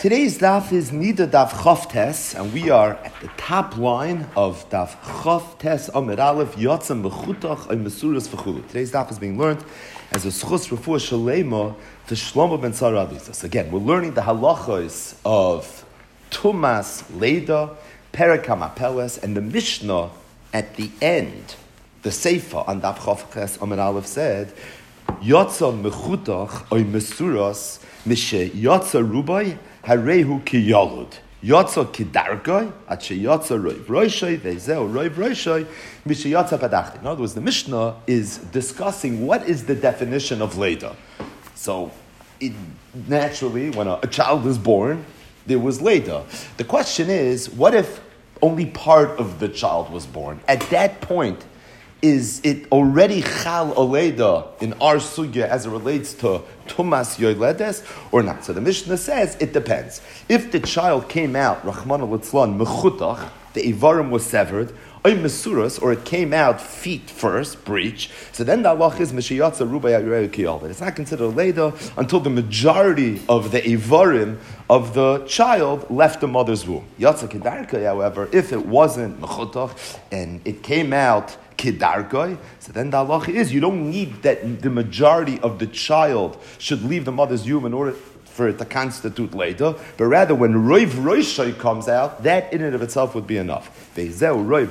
Today's daf is Nida Daf Chavtes, and we are at the top line of Daf Chavtes Amid Aleph Yotzam Mechutach and Mesuras V'chulu. Today's daf is being learned as a schus refuah shalema to Shlomo ben Tzara Adisas. Again, we're learning the halachos of Tumas Leda, Perek HaMapeles, and the Mishnah at the end, the Seifa on Daf Chavtes Amid Aleph said, Yotzam Mechutach or Mesuras Mishe Yotza Rubai Harehu ki Yalud. Yotza Kidargai, Ache Yotza Roiv Roishai, Vezeo Roiv Roishai, Mishe Yotza Padachti. In other words, the Mishnah is discussing what is the definition of Leda. So, naturally, when a child is born, there was Leda. The question is, what if only part of the child was born? At that point, is it already chal oleda in our sugya as it relates to tumas yoledes or not? So the Mishnah says it depends. If the child came out, Rachmana litzlan, mechutach, the ivarim was severed, oy mesuras, or it came out feet first, breach, so then the halach is mishiyatza rubai ayurei kiyal. It's not considered oleda until the majority of the ivarim of the child left the mother's womb. Yatza kedarka, however, if it wasn't mechutach and it came out Kidargoi, so then the halacha is you don't need that the majority of the child should leave the mother's womb in order for it to constitute Leda, but rather when Roiv Roishai comes out, that in and of itself would be enough. Either way,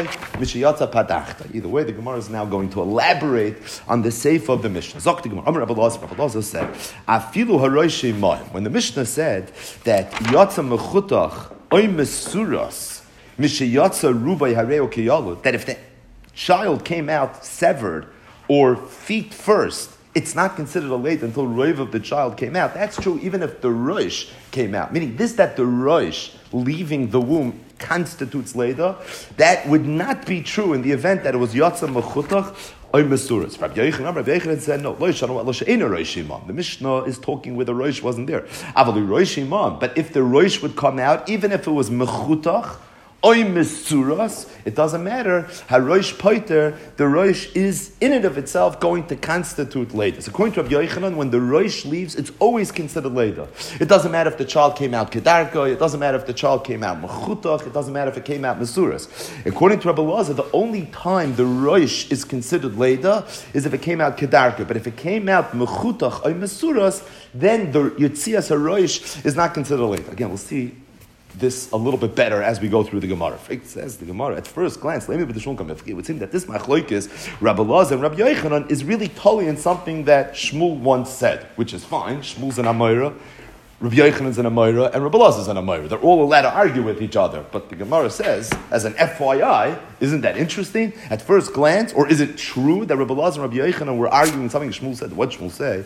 the Gemara is now going to elaborate on the seif of the Mishnah. Rabbi Elazar said, Afilu haroishei mayim. When the Mishnah said that Yatza mechutach oy mesuras mishiyatza rubai hareo kiyalud, that if the child came out severed or feet first, it's not considered a late until roiv of the child came out. That's true even if the roish came out. Meaning this that the roish leaving the womb constitutes leda, that would not be true in the event that it was yatza mechutach or mesuras. Rabbi Yochanan said no. The Mishnah is talking where the roish wasn't there. But if the roish would come out, even if it was mechutach oy mesuras, it doesn't matter. Haroish poiter, the roish is in and of itself going to constitute leda. So according to Rabbi Yochanan, when the roish leaves, it's always considered leda. It doesn't matter if the child came out kedarko, it doesn't matter if the child came out mechutach, it doesn't matter if it came out mesuras. According to Rabbi Elazar, the only time the roish is considered leda is if it came out kedarko. But if it came out mechutach or mesuras, then the yitzias haroish is not considered leda. Again, we'll see this a little bit better as we go through the Gemara. It says the Gemara at first glance, it would seem that this machlokes, Rabbi Elazar and Rabbi Yochanan, is really totally in something that Shmuel once said, which is fine. Shmuel's an Amayra, Rabbi Yochanan's an Amayra, and Rabbi Elazar's an Amayra. They're all allowed to argue with each other. But the Gemara says, as an FYI, isn't that interesting at first glance? Or is it true that Rabbi Elazar and Rabbi Yochanan were arguing something Shmuel said? What Shmuel say?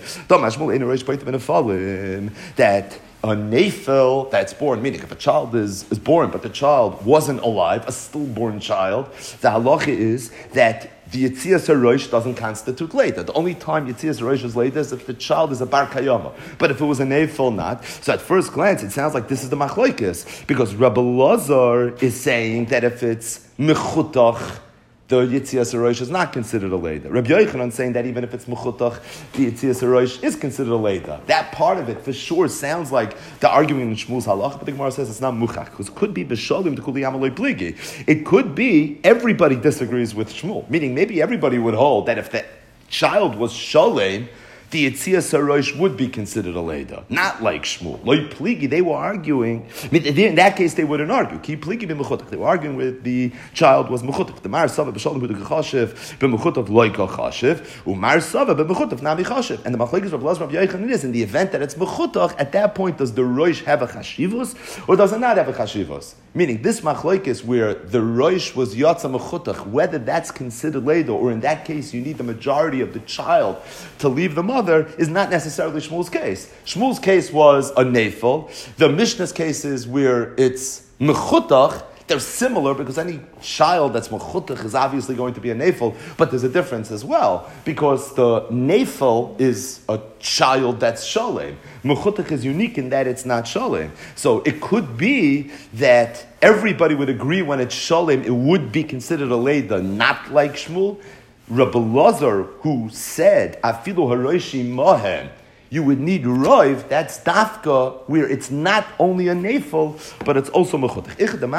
That a nefil that's born, meaning if a child is born, but the child wasn't alive, a stillborn child, the halacha is that the Yitzias HaRosh doesn't constitute Leda. The only time Yitzias HaRosh is Leda is if the child is a Bar Kayama. But if it was a nefil, not. So at first glance, it sounds like this is the machlokes, because Rabbi Elazar is saying that if it's mechutach, the Yitzias HaRosh is not considered a Leda. Rabbi Yochanan saying that even if it's Mechutach, the Yitzias HaRosh is considered a Leda. That part of it, for sure, sounds like the argument in Shmuel's halach, but the Gemara says it's not Muchach, because it could be B'sholim T'kuli Amalei Pligi. It could be everybody disagrees with Shmuel, meaning maybe everybody would hold that if the child was Sholem, the Yitzias HaRosh would be considered a Leda. Not like Shmuel. Loi Pligi, they were arguing. In that case, they wouldn't argue. Ki Pligi b'mechutach. They were arguing with the child was mechutach. The Mar Sava b'shalom b'du kachashiv b'mechutach loy kachashiv. Umar Sava b'mechutach nami chashiv. And the machlokes of Rabbi Elazar Rabbi Yochanan is, in the event that it's mechutach, at that point, does the Rosh have a chashivos or does it not have a chashivos? Meaning, this machlokes where the Rosh was yatza mechutach, whether that's considered Leda, or in that case, you need the majority of the child to leave the mother, is not necessarily Shmuel's case. Shmuel's case was a nefil. The Mishnah's case is where it's mechutach. They're similar because any child that's mechutach is obviously going to be a nefil, but there's a difference as well because the nefil is a child that's sholem. Mechutach is unique in that it's not sholem. So it could be that everybody would agree when it's sholem, it would be considered a leda, not like Shmuel. Rabbi Elazar, who said, Afilu haroishi mahem, you would need roiv. That's dafka, where it's not only a nefel, but it's also mechutach.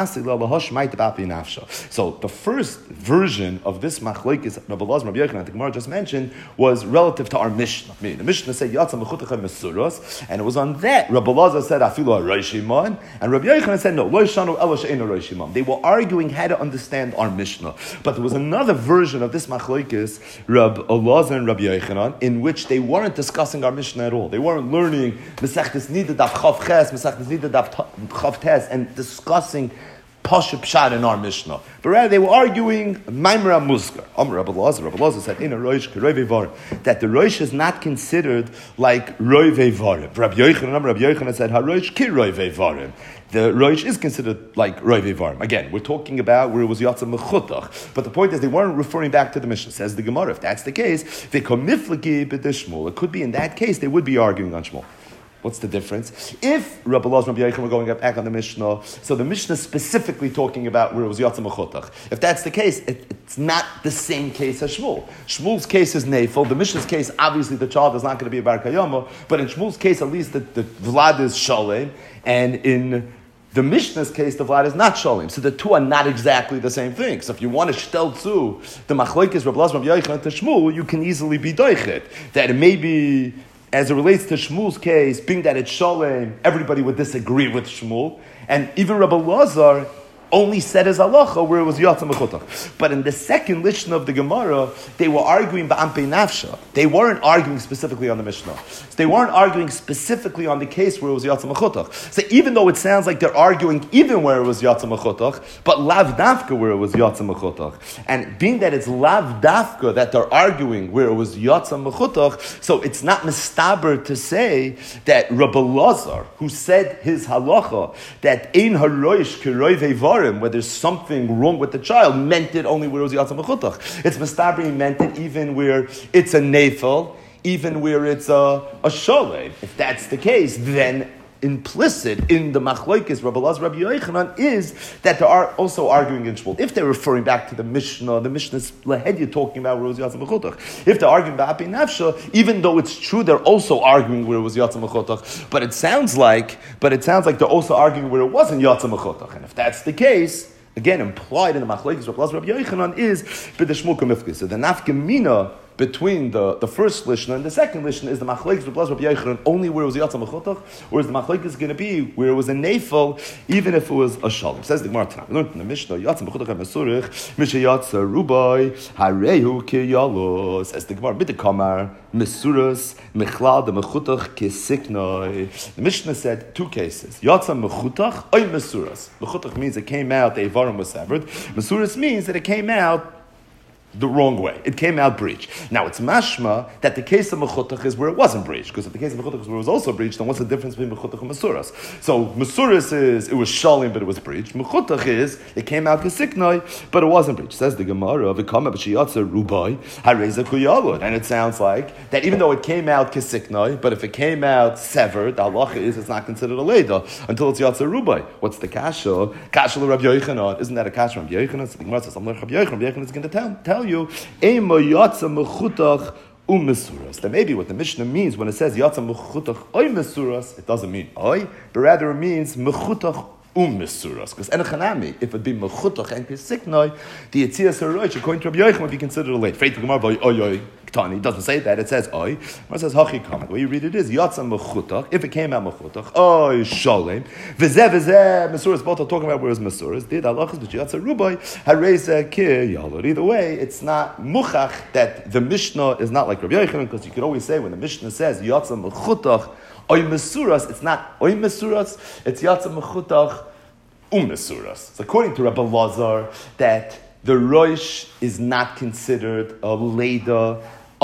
So the first version of this machlokes Rabbi Elazar and Rabbi Yochanan the Gemara just mentioned was relative to our Mishnah. The Mishnah said yatsa mechutach mesuros, and it was on that Rabbi Elazar said afilu haroishimon, and Rabbi Yochanan said no, lo shanu ela she'eino roishimon. They were arguing how to understand our Mishnah, but there was another version of this machlokes Rabbi Elazar and Rabbi Yochanan in which they weren't discussing our Mishnah at all. They weren't learning Masechtas Nida Daf Chav Ches, Masechtas Nida Daf Chav Tes, and discussing Pasha Pshat in our Mishnah. But rather they were arguing Maimra Muskar. Rabbi Elazar said in a Roish Roive Varim that the Roish is not considered like Roive Varim. Rabbi Yochanan said Haroish Ki Roive Varim. The Roish is considered like Roive Varim. Again, we're talking about where it was Yatsa Mechutach. But the point is they weren't referring back to the Mishnah. Says the Gemara, if that's the case, they komifliki b'dishmul. It could be in that case they would be arguing on Shmuel. What's the difference? If Rabbi Elazar and Rabbi Yochanan were going back on the Mishnah, so the Mishnah is specifically talking about where it was Yatsa Mechutach. If that's the case, it's not the same case as Shmuel. Shmuel's case is Nefel. The Mishnah's case, obviously the child is not going to be a Bar Kayama, but in Shmuel's case, at least the Vlad is Shalem, and in the Mishnah's case, the Vlad is not Shalem. So the two are not exactly the same thing. So if you want to shtel to the Machlokes Rabbi Elazar and Rabbi Yochanan to Shmuel, you can easily be doichet. That it may be, as it relates to Shmuel's case, being that it's Shalem, everybody would disagree with Shmuel. And even Rabbi Elazar only said as halacha where it was Yatsa Mechutach. But in the second lishna of the Gemara, they were arguing ba'ampei nafsha. They weren't arguing specifically on the Mishnah. So they weren't arguing specifically on the case where it was Yatsa Mechutach. So even though it sounds like they're arguing even where it was Yatsa Mechutach, but lav dafka where it was Yatsa Mechutach. And being that it's lav dafka that they're arguing where it was Yatsa Mechutach, so it's not mistaber to say that Rabbi Elazar, who said his halacha, that ein haroish kiroivei varim, where there's something wrong with the child, meant it only where it was Yatsa Mechutach. It's Mistabri meant it even where it's a Nefel, even where it's a Sholem. If that's the case, then implicit in the Machlokes Rabbi Elazar Rabbi Yochanan is that they are also arguing in Shmuel. If they're referring back to the Mishnah's Lahedya talking about where it was Yatsa Mechutach. If they're arguing about Api Nafsha, even though it's true they're also arguing where it was Yatsa Mechutach, but it sounds like they're also arguing where it wasn't Yatsa Mechutach. And if that's the case, again implied in the Machlokes Rabbi Elazar Rabbi Yochanan is b'deshmul kamifkis. So the nafkamina between the first lishna and the second lishna is the machlokes Rabbi Elazar Rabbi Yochanan only where it was Yatsa Mechutach, whereas the machlokes is going to be where it was a nefel, even if it was a shalom. Says the Gemara Tanakh. We learned in the Mishnah Yatsa Mechutach mesurich mishayatsa rubai harehu kiyalos. Says the Gemara b'dekamar mesuras mechlal the mechutach kisiknoi. The Mishnah said two cases: Yatsa Mechutach oy mesuras. Mechutach means it came out, the ivarim was severed. Mesuras means that it came out the wrong way. It came out breached. Now it's mashma that the case of mechutach is where it wasn't breached, because if the case of mechutach is where it was also breached, then what's the difference between mechutach and mesuras? So mesuras is it was shalim but it was breached. Mechutach is it came out kesiknoi but it wasn't breached. Says the Gemara, v'kama b'shiyatza rubai hareza kuyalud, and it sounds like that even though it came out kesiknoi, but if it came out severed, the halacha is it's not considered a leda until it's yatza rubai. What's the kasha? Kasha l'Rabbi Yochanan. Isn't that a kasha from Rabbi Yochanan? So the Gemara says, "I'm Rabbi Yochanan." Rabbi Yochanan is going to tell you, Ema Yatsa Mechutach Umesuras. That maybe what the Mishnah means when it says Yatsa Mechutach Oy Mesuras, it doesn't mean Oy, but rather it means Mechutach Umesuras. Because Enochanami, if it be Mechutach and Kesiknoi, the Yetzias Haroish, according to Rabbi Yochanan, would be considered a late. Freit Gemara by Oy. It doesn't say that, it says Oy. It says Hachi Kamak. The way you read it is Yatsa Mechutach, if it came out Mechutach, Oy Sholem, Vizeh, Mesuras, both are talking about where is Mesuras, did Halachas, but Yatsa Rubai, Hareza Kir Yalor. Either way, it's not Muchach that the Mishnah is not like Rabbi Yochanan, because you could always say when the Mishnah says Yatsa Mechutach, Oy Mesuras, it's not Oy Mesuras, it's Yatsa Mechutach Mesuras. So according to Rabbi Elazar, that the Roish is not considered a Leda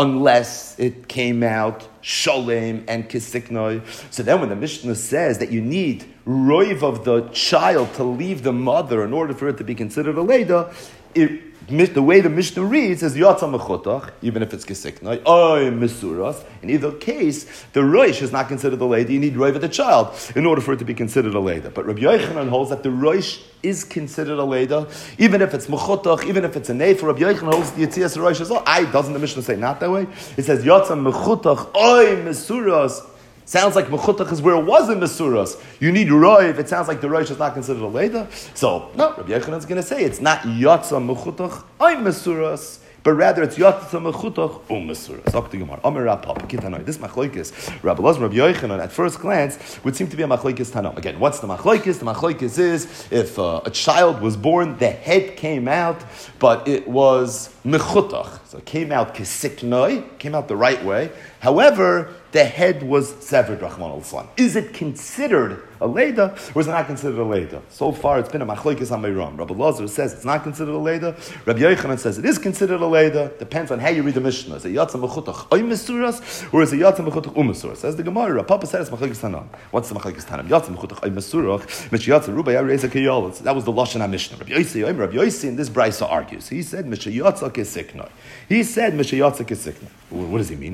unless it came out Sholem and Kisiknoi. So then when the Mishnah says that you need Roiv of the child to leave the mother in order for it to be considered a Leda, it the way the Mishnah reads is Yatsa Mechutach, even if it's Kesiknoi, or Mesuras. In either case, the Roish is not considered a lady. You need Roiv of the child in order for it to be considered a lady. But Rabbi Yochanan holds that the Roish is considered a lady, even if it's Mechutach, even if it's a Neif. Rabbi Yochanan holds the Yetzias Roish as well. Doesn't the Mishnah say not that way? It says Yatsa Mechutach, or Mesuras. Sounds like Mechutach is where it was in Mesuras. You need Roiv. It sounds like the Roish is not considered a Leda. So, no, Rabbi Yochanan is going to say it's not Yatsa Mechutach Oy Mesuras, but rather it's Yatsa Mechutach Mesuras. Amar Rav Papa Kitanoi. This Machlokes, Rabbi Elazar, Rabbi Yochanan, at first glance, would seem to be a Machlokes Tanam. Again, what's the Machlokes? The Machlokes is if a child was born, the head came out, but it was Mechutach. So it came out Kesiknoi, came out the right way. However, the head was severed, Rahman al-Islam. Is it considered a Leda, or is it not considered a Leda? So far, it's been a Machlokes on Meiram. Rabbi Elazar says it's not considered a Leda. Rabbi Yochanan says it is considered a Leda. Depends on how you read the Mishnah. Is it Yatsa Mechutach Oy Mesuras, or is it Yatsa Mechutach Mesuras? Says the Gemara. Rav Papa says it's Machlokes Tanam. What's the Machlokes Tanam? Yatsa Mechutach Oy Mesurach, Mishayatsa Rubai Areza Kiyol. That was the Lashon HaMishnah. Rabbi Yossi in this Brisa argues. He said Mishayatsa Kesiknoi. He said Mishayatsa Kesiknoi. What does he mean?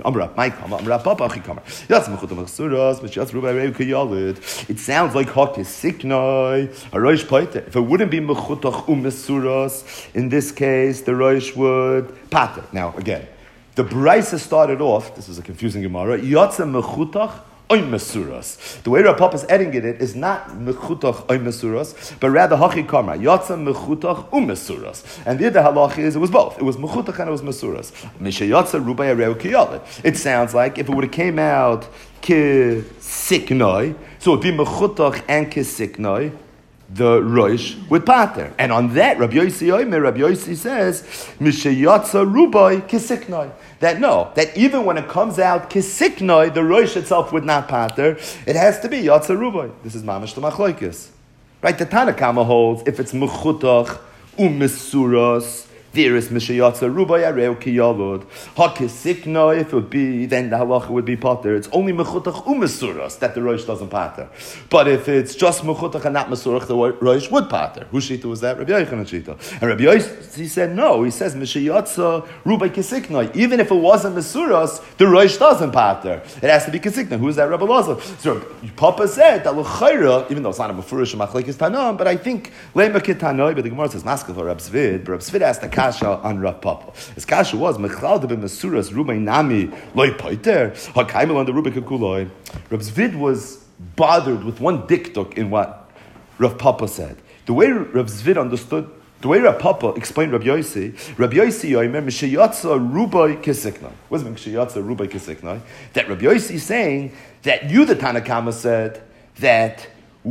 It sounds like if it wouldn't be mechutach umesuras, in this case the roish would pater. Now again, the brisa started off. This is a confusing Gemara. Yatsa mechutach oy mesuras. The way Rav Papa is adding it is not mechutach oy mesuras, but rather hachi kamra yatsa mechutach umesuras. And the other halach is it was both. It was mechutach and it was mesuras. Mishayatsa rubai areu kiyalet. It sounds like if it would have came out kisiknoi, so it would be mechutach and kisiknoi, the roish would pater. And on that, Rabbi Yossi says, Mishayatsa rubai kisiknoi. That even when it comes out kisiknoi, the roish itself would not pater. It has to be yatsa rubai. This is mamash the machlokes. Right? The Tanakama holds if it's mechutach umesuras, there is Mishayatsa Rubai Areu Kiyalud. Hakisikno, if it would be, then the halacha would be pater. It's only Mechutach Umesuras that the Rosh doesn't pater. But if it's just Mechutach and not Mesurach, the Rosh would pater. Whose shita was that? Rabbi Yochanan shita. And Rabbi Yochanan, he said no. He says Mishayatsa Rubai Kisikno. Even if it wasn't Mesuras, the Rosh doesn't pater. It has to be Kisikno. Who is that? Rabbi Elazar. So Papa said that L'chayra, even though it's not a Mefurish Machlekes Tanam, but I think Lema Kitanoi, but the Gemara says Maskal for Rab Zvid. But Rab Zvid asked the Kasha on Rav Papa. His Kasha was Mechlal de Mesuras Rubai Nami Loi Poiter Hakaimel on the Rubai Kakuloi. Rab Zvid was bothered with one diktuk in what Rav Papa said. The way Rav Zvid understood, the way Rav Papa explained Rav Yossi Yoimer Mishayatsa Rubai Kesiknoi. What does Mishayatsa Rubai Kesiknoi? That Rav Yossi is saying that you, the Tanakama, said that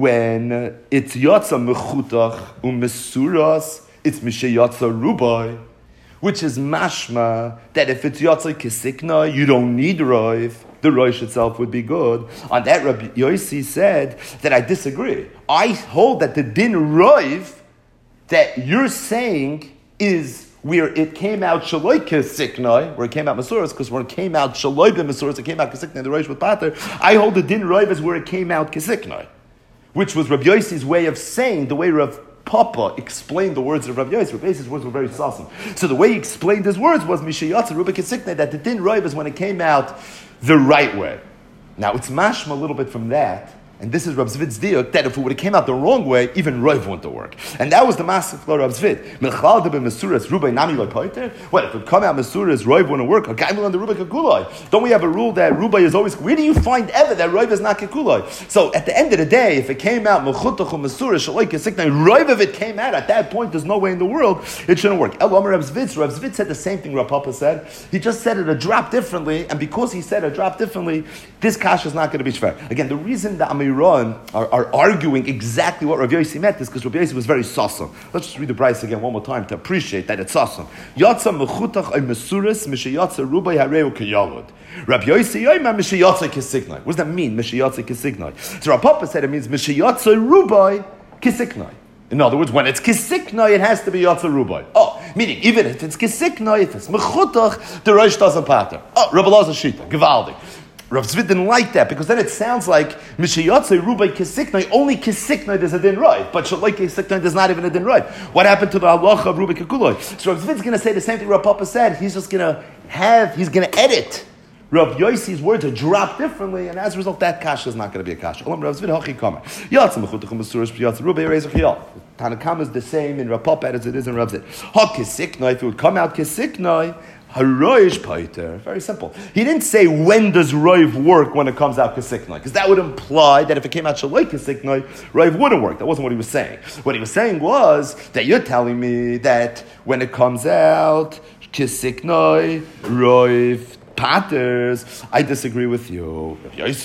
when it's Yatsa Mechutach Umesuras, it's Mishayatsa Rubai, which is mashma that if it's Yatsa Kesikna, you don't need Roiv. The Roish itself would be good. On that, Rabbi Yossi said that I disagree. I hold that the din Roiv that you're saying is where it came out Shaloi Kesikna, where it came out Masuras, because when it came out Shaloi Masuras, it came out Kesikna, the Roish with Pater. I hold the din Roiv is where it came out Kesikna, which was Rabbi Yossi's way of saying, the way Rav Papa explained the words of Rav Yossi. Rav Yossi's words were very sassy. So the way he explained his words was Mishayatza Rubai Kesikna, that the din Roiv is when it came out the right way. Now it's mashma a little bit from that, and this is Rav Zvid's diuk, that if it would have came out the wrong way, even Roiv wouldn't have worked. And that was the massive flow of Rav Zvid. Mechlal de Mesuras Rubai Nami Loi Poiter. What, if it come out Mesuras, Roiv wouldn't work? Hakaimel on the Rubai Kakuloi. Don't we have a rule that Rubai is always, where do you find ever that Roiv is not Kakuloi? So at the end of the day, if it came out Mechutach Mesuras Shaloi Kesikna, Roiv if it came out at that point, there's no way in the world it shouldn't work. El Omer Rav Zvid. Rav Zvid said the same thing Rav Papa said. He just said it a drop differently, and because he said a drop differently, this kasha is not going to be fair. Again, the reason the Amiran are arguing exactly what Rav Yossi meant is because Rav Yossi was very sasam. Let's just read the Bryce again one more time to appreciate that it's sasam. Yatsa mechutach ay mesuris mishayatsa rubai hareu kiyalud. Rav Yossi yoyma mishayatsa kisignai. What does that mean, mishayatsa kisignai? So Rav Papa said it means mishayatsa rubai kisignai. In other words, when it's kisiknai, it has to be yatsa rubai. Oh, meaning even if it's kisiknai, if it's mechutach, the Rosh doesn't pater. Oh, Rabbi Elazar Shita, Givaldi. Rav Zvid didn't like that because then it sounds like Mishayotze Rubai Kisiknoi, only Kisiknoi there's a din right, but Shalai Kisiknoi there's not even a din right. What happened to the halacha of Rubai Kikuloi? So Rav Zvid's going to say the same thing Rav Papa said. He's just going to edit Rav Yossi's words are dropped differently, and as a result, that kasha is not going to be a kasha. Tanakama is the same in Rav Papa as it is in Rav Zid. If it would come out Kisiknoi, Haroish Paiter. Very simple. He didn't say when does Roiv work when it comes out Kisiknoi, because that would imply that if it came out Shaloi Kisiknoi, Roiv wouldn't work. That wasn't what he was saying. What he was saying was that you're telling me that when it comes out Kisiknoi, Roiv Paters, I disagree with you.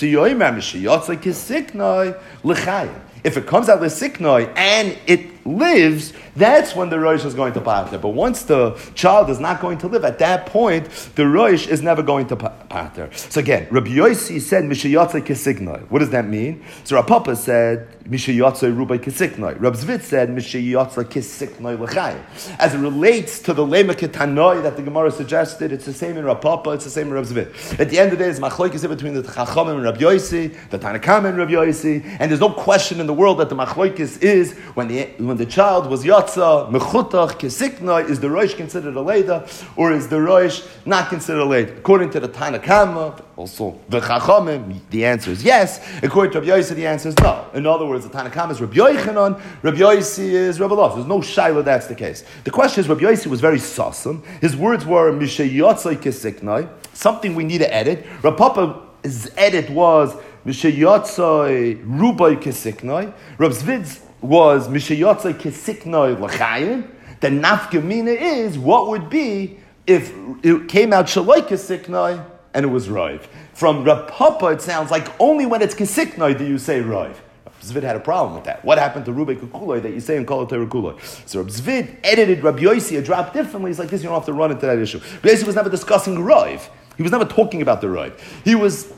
If it comes out L'siknoi and it lives, that's when the Rosh is going to pater. But once the child is not going to live, at that point, the Rosh is never going to pater. So again, Rabbi Yossi said, Mishayotze Kisignoi. What does that mean? So Rav Papa said, Mishayotze Rubai Kisignoi. Rab Zvit said, Mishayotze Kisignoi L'chayim. As it relates to the Lema Ketanoi that the Gemara suggested, it's the same in Rav Papa, it's the same in Rab Zvit. At the end of the day, it's machlokes between the Chachamim and Rab Yossi, the Tanakam and Rab Yossi, and there's no question in the world that the machlokes is when the child was Yatza, Mechutach, Kisiknoi, is the Rosh considered a Leda, or is the Rosh not considered a Leda? According to the Tanakama, also the Chachamim, the answer is yes. According to Rabbi Yossi, the answer is no. In other words, the Tanakama is Rabbi Yochanan, Rabbi Yossi is Rabbi Elazar. There's no Shaila that's the case. The question is, Rabbi Yossi was very sasum. His words were, Mishayotzai Kisiknoi, something we need to edit. Rav Papa's edit was, Mishayotzai Rubai Kisiknoi. Rav Zvid's was Mishayotzai Kisiknoi L'chayim. The nafkamina is, what would be if it came out Shaloi Kisiknoi and it was Roiv. From Rav Papa, it sounds like only when it's Kisiknoi do you say Roiv. Rav Zvid had a problem with that. What happened to Rubai Kukuloi that you say in Kol HaTorah Kuloi? So Rav Zvid edited Rabbi Yossi a drop differently. He's like this, you don't have to run into that issue. Rabbi Yossi was never discussing Roiv. He was never talking about the Roiv. He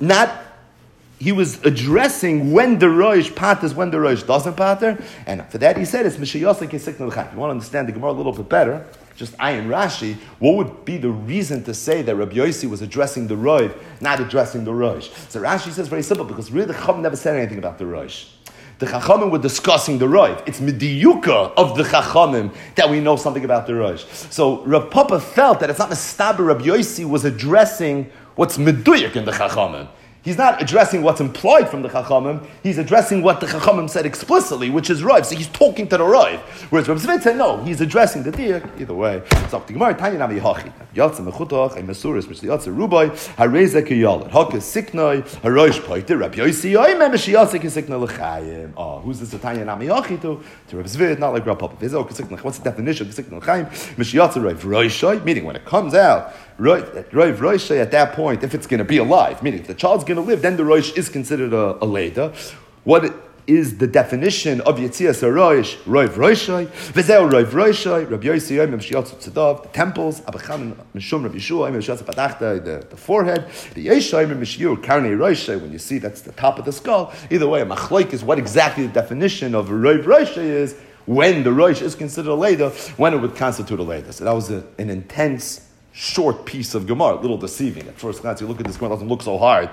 was addressing when the Rosh paters, when the Rosh doesn't pater, and for that he said it's Mishayosei Kesiknoi L'chayim. If you want to understand the Gemara a little bit better, just Ayin Rashi, what would be the reason to say that Rabbi Yossi was addressing the Rosh, not addressing the Rosh? So Rashi says very simple, because really the Chacham never said anything about the Rosh. The Chachamim were discussing the Roiv. It's mediyuka of the Chachamim that we know something about the Rosh. So Rav Papa felt that it's not Mestaber Rabbi Yossi was addressing what's meduyuk in the Chachamim. He's not addressing what's implied from the Chachamim. He's addressing what the Chachamim said explicitly, which is Roiv. So he's talking to the Roiv. Whereas Rav Zvid said, no, he's addressing the Diyak. Either way. So the Gemara, Tanya Nami Hachi. Yatsa Mechutach, a Mesuris, which the Yatsa Rubai, Hareza Kiyalad. Haka Siknoi, Harosh Paiter, Rabbi Yossi, Oime Meshiatsa Kisiknoi L'chayim. Oh, who's this Tanya Nami Hachi to? To Rav Zvid, not like Rav Papa. What's the definition of Kisiknoi L'chayim? Meshiatsa Roiv Roishai, meaning when it comes out, Roiv Roishai at that point, if it's going to be alive, meaning if the child's going to live, then the Rosh is considered a Leda. What is the definition of Yetzias HaRosh? Roiv Roishai. V'zeu Roiv Roishai. Rabbi Yossi Yom Shiatzu Tzadav. The temples. Abachan Mishum Rabbi Yeshua Yom Shiatzu Padachta. The forehead. The Yeshai Yom Mishiur Karnei Roishai. When you see that's the top of the skull. Either way, a machloik is what exactly the definition of Roiv Roishai is. When the Rosh is considered a Leda, when it would constitute a Leda. So that was an intense, short piece of Gemara, a little deceiving. At first glance, you look at this Gemara, it doesn't look so hard.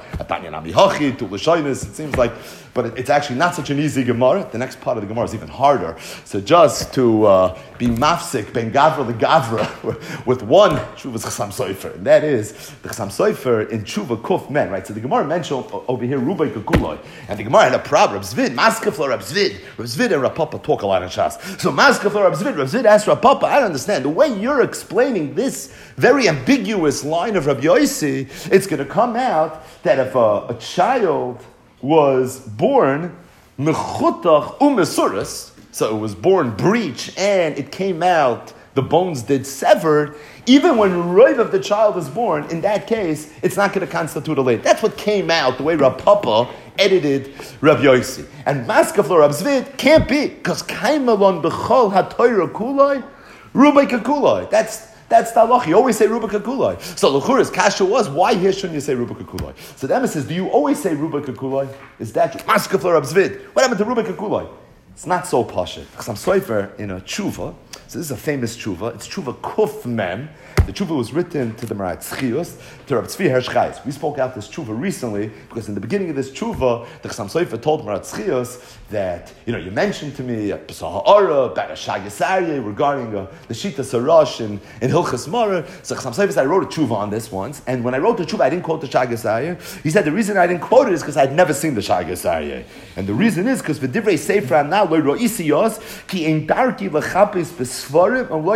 It seems like, but it's actually not such an easy Gemara. The next part of the Gemara is even harder. So just to be mafsik, ben gavra the gavra, with one Tshuva's Chasam Sofer, and that is the Chasam Sofer in Tshuva Kuf Men, right? So the Gemara mentioned over here Rubai Kukuloi, and the Gemara had a problem. Rab Zvid, Maskefla Rab Zvid and Rab Papa talk a lot in Shas. So Maskefla Rab Zvid asked Rab Papa, I don't understand, the way you're explaining this very ambiguous line of Rabbi Yossi, it's going to come out that if a child was born mechutach umesuris, so it was born breech and it came out, the bones did severed, even when Roiv of the child is born, in that case, it's not going to constitute a late. That's what came out, the way Rav Papa edited Rabbi Yossi. And Maskefla Rab Zvid can't be, because Kaimalon b'chol ha-Torah kuloi, Rubai kakuloi. That's the halach. You always say Ruba Kakuloi. So L'chura's kasha was, why here shouldn't you say Ruba Kakuloi? So the Emma says, do you always say Ruba Kakuloi? Is that true? Maskefla Rab Zvid. What happened to Ruba Kakuloi? It's not so pashut. Chasam Sofer in a tshuva, so this is a famous tshuva, it's tshuva Kuf Mem. The tshuva was written to the Marat Tzchius, to Rav Tzvi Hersh Chayes. We spoke out this tshuva recently because in the beginning of this tshuva, the Chassam Sofer told Marat Tzchius that, you mentioned to me at Pesach HaOra about a Shagas Aryeh regarding the Shita Sarash in Hilchas Mara. So Chassam Sofer said, I wrote a tshuva on this once, and when I wrote the tshuva, I didn't quote the Shagas Aryeh. He said the reason I didn't quote it is because I had never seen the Shagas Aryeh. And the reason is because the Divrei Sefer now lo ro'isi yos ki ein darki l'chapis b'svarim and lo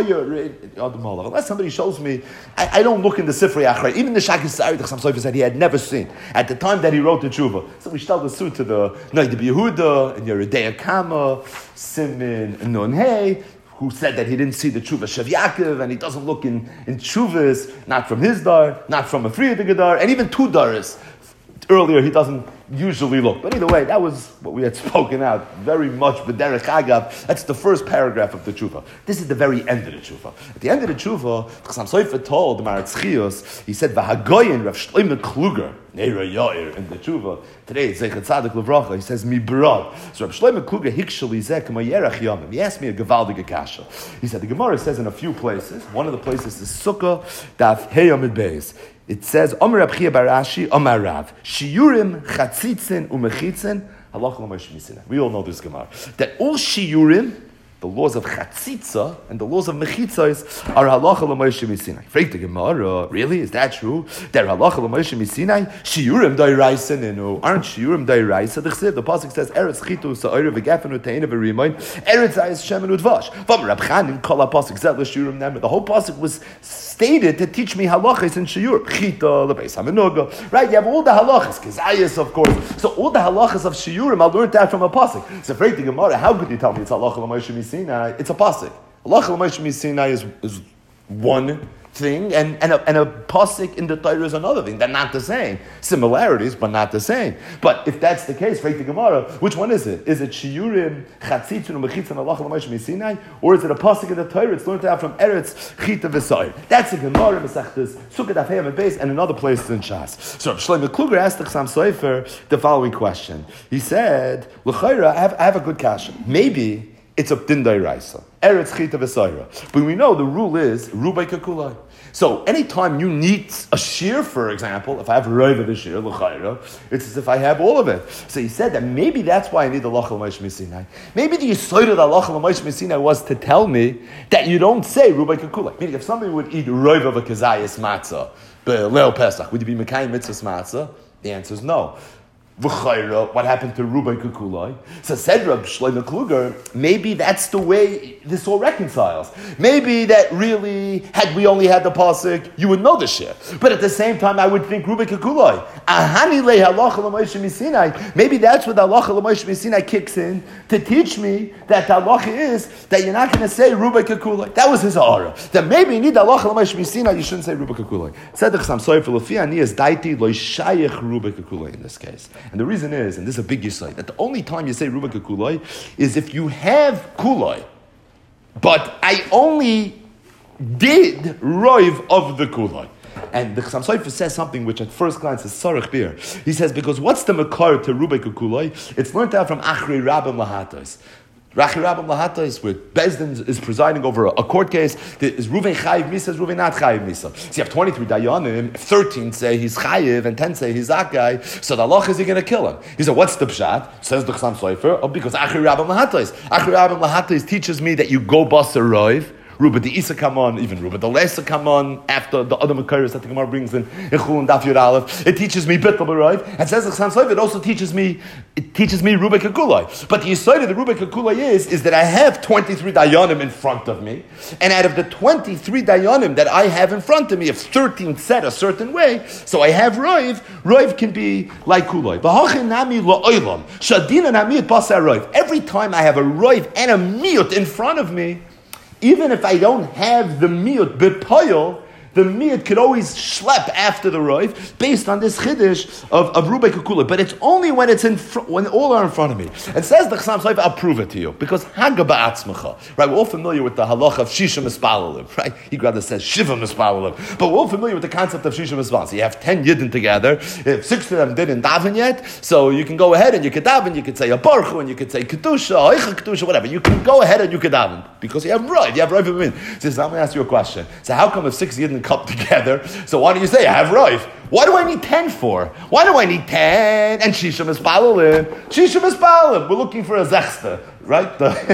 yor. Unless somebody shows me, I don't look in the Sifrei Achrei. Even the Shagas Aryeh, the Chassam Sofer said he had never seen at the time that he wrote the tshuva. So we start the suit to the Noid Yehuda and Yeridei Kama, Simin and Nun Hey, who said that he didn't see the tshuva Shav Yaakov, and he doesn't look in tshuvas, not from his dar, not from a Frierdiger dar, and even two daras. Earlier, he doesn't usually look. But either way, that was what we had spoken out very much. B'derech Agav, that's the first paragraph of the tshuva. This is the very end of the tshuva. At the end of the tshuva, Chassam Sofer told the Marat Tzchius, he said, V'hagoyin Rav Shlomo Kluger, Neira Yair, in the tshuva. Today, it's Zeichat Tzadik Levracha, he says, Mi brod. So Rav Shlomo Kluger, Hikshali Zeh, K'ma Yerach Yamim. He asked me a Gevaldige Kasha. He said, the Gemara says in a few places, one of the places is Sukkah, Daf Hey Amid Beis. It says, Omer Rab Chia bar Ashi, Omer Rav, Shiurim, Chatzitzin, Umechitzin, Halach L'Moshe Misina. We all know this Gemara. That all Shiurim, the laws of Chatzitza and the laws of Mechitzos, are Halacha L'Moshe Misina. Frag the Gemara, really? Is that true? They're Halacha L'Moshe Misina? Shiurim Dairaisa Nenu. Aren't Shiurim Dairaisa? The Pasuk says, Eretz Chitu Sa'ira V'Gefen U'Teina V'Rimayin, Eretz Ayis Shemen U'Dvash. V'am Rab Chanin Kol HaPasuk Zeh L'Shiurim Nemer. The whole Pasuk was stated to teach me halachas in shiur. Chita, the Beis HaMenuga. Right? You have all the halachas. Kezayis, of course. So all the halachas of shiurim, I learned that from a pasuk. So afraid the Gemara, how could you tell me it's halacha l'Moshe Misinai? It's a pasuk. Halacha l'Moshe Misinai is one thing, and a pasuk in the Torah is another thing. They're not the same. Similarities, but not the same. But if that's the case, Frag the Gemara, which one is it? Is it shiurim, chatzitzun, u'mechitzun, halacha l'Moshe Misinai? Or is it a pasuk in the Torah? It's learned out from Eretz, Chita, v'Sayir. That's a Gemara, Masechtas, Sukkot Daf Hey Amid Beis, and another place in Shas. So Shlomo Kluger asked the Chassam Sofer the following question. He said, L'chayra, I have a good kasha. Maybe it's a din dairaisa. Eretz Chita v'Sayra. But we know the rule is Rubai Kakulai. So anytime you need a shear, for example, if I have roiv of a shear, l'chayra, it's as if I have all of it. So he said that maybe that's why I need the halacha l'Moshe Misinai. Maybe the yisoid of the halacha l'Moshe Misinai was to tell me that you don't say Rubai Kakulai. Meaning if somebody would eat roiv of a kazayas matzah, Leil Pesach, would you be Mekayim mitzvahs matzah? The answer is no. V'chayra, what happened to Rubai Kukulai? So said Rab Shlomo Kluger, maybe that's the way this all reconciles. Maybe that really, had we only had the pasuk, you would know the shit. But at the same time, I would think Rubai Kukulai. Ahani le halacha l'Moshe Misinai. Maybe that's where the halacha l'Moshe Misinai kicks in to teach me that the halacha is that you're not going to say Rubai Kukulai. That was his aura. That maybe you need the halacha l'Moshe Misinai, you shouldn't say Rubai Kukulai. Said the Chassam Sofer Lefi Ani is daiti lo shayich Rubai Kukulai in this case. And the reason is, and this is a big yisai, that the only time you say Rubai Kulai is if you have Kulai, but I only did Roiv of the Kulai. And the Chassam Sofer says something which at first glance is Sarach Bir. He says, because what's the Makar to Rubai Kulai? It's learned out from Achrei Rabbim Lahatos. Rachi Rabbim Lahatos, where Bezdin is presiding over a court case, is Ruven Chayiv Misa, is Ruven not Chayiv Misa. So you have 23 Dayanim, 13 say he's Chayiv, and 10 say he's Zakai, so the Allah is he going to kill him? He said, what's the Pshat? Says the Chassam Sofer, because Achrei Rabbim Lahatos. Achrei Rabbim Lahatos teaches me that you go bust a roiv, Ruba the Isa come on, even Ruba the Lesa come on, after the other Makaris that the Gemara brings in Chul and Daf Yud Aleph. It teaches me Bittul B'Raiv, and says the Chassam Sofer, it also teaches me Ruba Kakulai. But the Yisod of the Ruba Kakulai is that I have 23 Dayanim in front of me, and out of the 23 Dayanim that I have in front of me, if 13 said a certain way, so I have Raiv can be like Kulai. Every time I have a Raiv and a Miyut in front of me, even if I don't have the miyut b'poyel, the miyut could always schlep after the roiv based on this chiddush of Rubai Kukula. But it's only when it's when all are in front of me. It says the Chassam Sofer, I'll prove it to you. Because haga ba'atzmacha. Right, we're all familiar with the halacha of Shisha Mispalalim. Right? He rather says Shiva Mispalalim. But we're all familiar with the concept of Shisha Mispalalim. So you have 10 Yidden together. If 6 of them didn't daven yet, so you can go ahead and you could daven, you could say a Baruch and you could say Kedusha, Oicha Kedusha, whatever. You can go ahead and you could daven. Because you have Rav. You have Rav Amin. So I'm going to ask you a question. So how come if 6 Yidden come together. So why don't you say, I have Roiv? Why do I need 10 for? Why do I need 10? And Shisha Mispalalim. Shisha Mispalalim. We're looking for a Zechsta, right?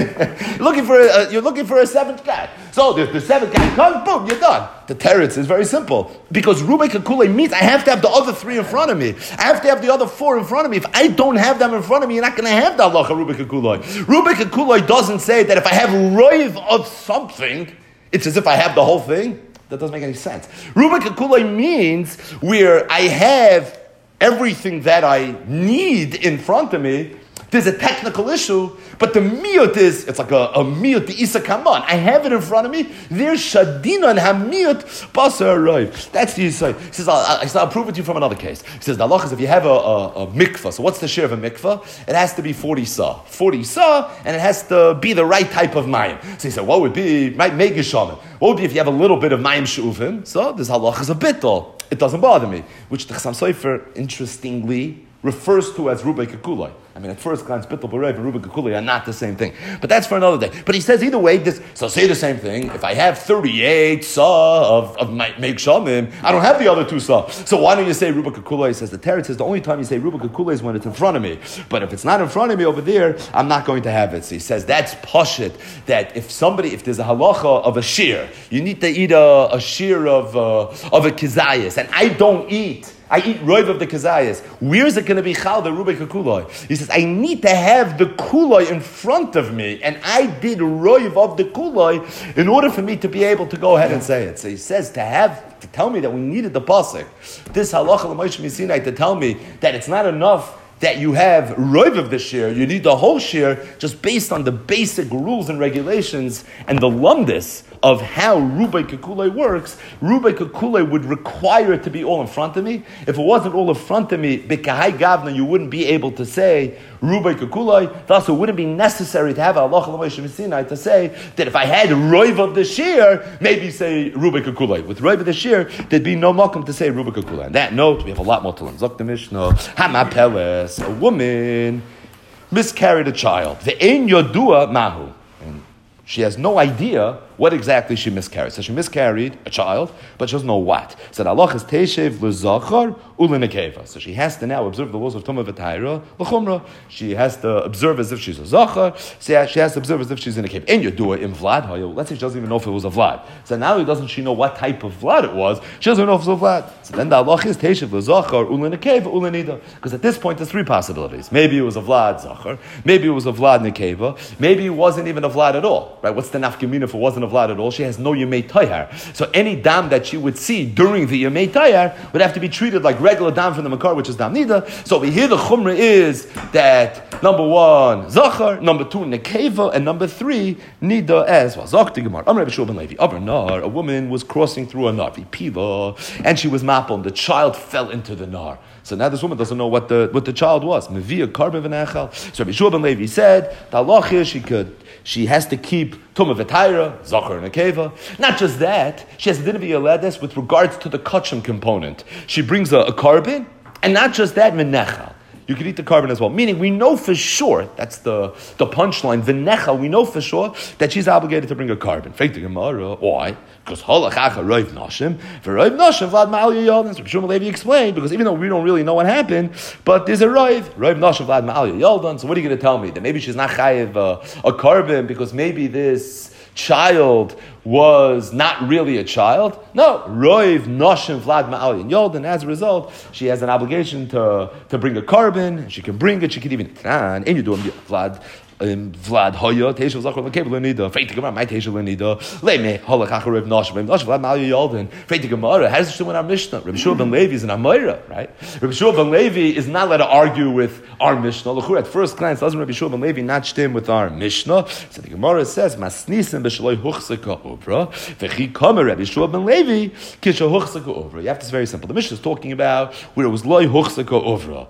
You're looking for a seventh guy. So the seventh guy comes, boom, you're done. The teretz is very simple. Because Rubei Kakule means I have to have the other 3 in front of me. I have to have the other 4 in front of me. If I don't have them in front of me, you're not going to have the halacha Rubei Kakule. Rubei Kakule doesn't say that if I have roiv of something, it's as if I have the whole thing. That doesn't make any sense. Rubei Kakule means where I have everything that I need in front of me. There's a technical issue, but the miyut it's like a miyut, the isa kaman. I have it in front of me. There's shadina and hamiyut basar roiv. That's the isa. He says, I'll prove it to you from another case. He says, the halach is if you have a mikvah, so what's the share of a mikvah? It has to be 40 sa. 40 sa, and it has to be the right type of mayim. So he said, what would be, right, megishaman? What would be if you have a little bit of mayim she'uvim? So this halach is a bittul. It doesn't bother me. Which the Chassam Sofer, interestingly, refers to as Rubei Kakulai. I mean, at first glance, Bittul B'Rev and Rubei Kakulai are not the same thing. But that's for another day. But he says either way, so say the same thing. If I have 38 saw of my Meik Shamim, I don't have the other 2 saw. So why don't you say Rubei Kakulai? He says the Teretz says the only time you say Rubei Kakulai is when it's in front of me. But if it's not in front of me over there, I'm not going to have it. So he says that's pashit, that if there's a halacha of a shear, you need to eat a shear of a kizayas, and I don't eat. I eat roiv of the kazayas. Where is it going to be chal the Rubei Kakulai? He says, I need to have the kulai in front of me, and I did roiv of the kulai in order for me to be able to go ahead and say it. So he says to tell me that we needed the pasuk, this halacha l'Moshe Misinai, to tell me that it's not enough that you have roiv of the shir, you need the whole shir, just based on the basic rules and regulations and the lumdis of how Rubei Kakulei works. Rubei Kakulei would require it to be all in front of me. If it wasn't all in front of me, B'kahai Gavna, you wouldn't be able to say Rubei Kakulei. Thus, it wouldn't be necessary to have Allah L'Moshe Sinai to say that if I had roiv of the shir, maybe say Rubei Kakulei. With roiv of the shir, there'd be no makom to say Rubei Kakulei. On that note, we have a lot more to learn. Zok the Mishnah, Hamapeles, a woman miscarried a child. Ve'ein yodua mahu. And she has no idea what exactly she miscarried. So she miscarried a child, but she doesn't know what. So the halach is teishev l'zachar u'lenekeva. So she has to now observe the laws of Tumah v'Tahira l'chumra. She has to observe as if she's a zachar. So she has to observe as if she's in a cave. And you do it in vlad. Let's say she doesn't even know if it was a vlad. So now doesn't she know what type of vlad it was? She doesn't know if it was a vlad. So then the halach is teishev l'zachar u'lenekeva u'lenida. Because at this point there's 3 possibilities. Maybe it was a vlad zachar. Maybe it was a vlad nekeva. Maybe it wasn't even a vlad at all. Right? What's the nafkamina if it wasn't a vlad at all? She has no Yemei Tayar. So any dam that she would see during the Yemei Tayar would have to be treated like regular dam from the Makar, which is dam nida. So over here the chumrah is that number 1 zachar, number 2 nekeva, and number 3 nida as well. Zakti Gemara. Amar Rabbi Shua ben Levi. A woman was crossing through a nar, vipila, and she was mapon. The child fell into the nar. So now this woman doesn't know what the child was. Mevia karben v'nechal. So Rabbi Shua ben Levi said the halach is she has to keep Tumah v'Tahira, Zachar and Akeva. Not just that, she has to be aledes with regards to the kachim component. She brings a carbon, and not just that, v'nechal. You could eat the carbon as well. Meaning, we know for sure, that's the punchline, v'nechal, we know for sure that she's obligated to bring a carbon. Why? Because halachacha roiv nashim, v'roiv nashim vlad ma'al yaldan. So Shmuel Levi explained, because even though we don't really know what happened, but there's a roiv nashim vlad ma'al yaldan. So what are you going to tell me? That maybe she's not chayiv a carbon because maybe this child was not really a child? No, roiv nashim vlad ma'al yaldan. As a result, she has an obligation to bring a carbon. She can bring it. She can even and you do vlad. Vlad hoya teishel zachor lekebel nida. Feitig Gemara, my teishel nida. Leime halachach rev nashim Vlad mal yalden. Feitig Gemara. How does it show in our Mishnah? Rabbi Shua ben Levi is an Amayra, right? Rabbi Shua ben Levi is not allowed to argue with our Mishnah. L'chur at first glance, doesn't Rabbi Shua ben Levi not stem with our Mishnah? So the Gemara says, Masnisim b'shaloi huchseka ovra. V'chi kamer Rabbi Shua ben Levi kisha huchseka ovra. You have to. It's very simple. The Mishnah is talking about where it was loy huchseka ovra.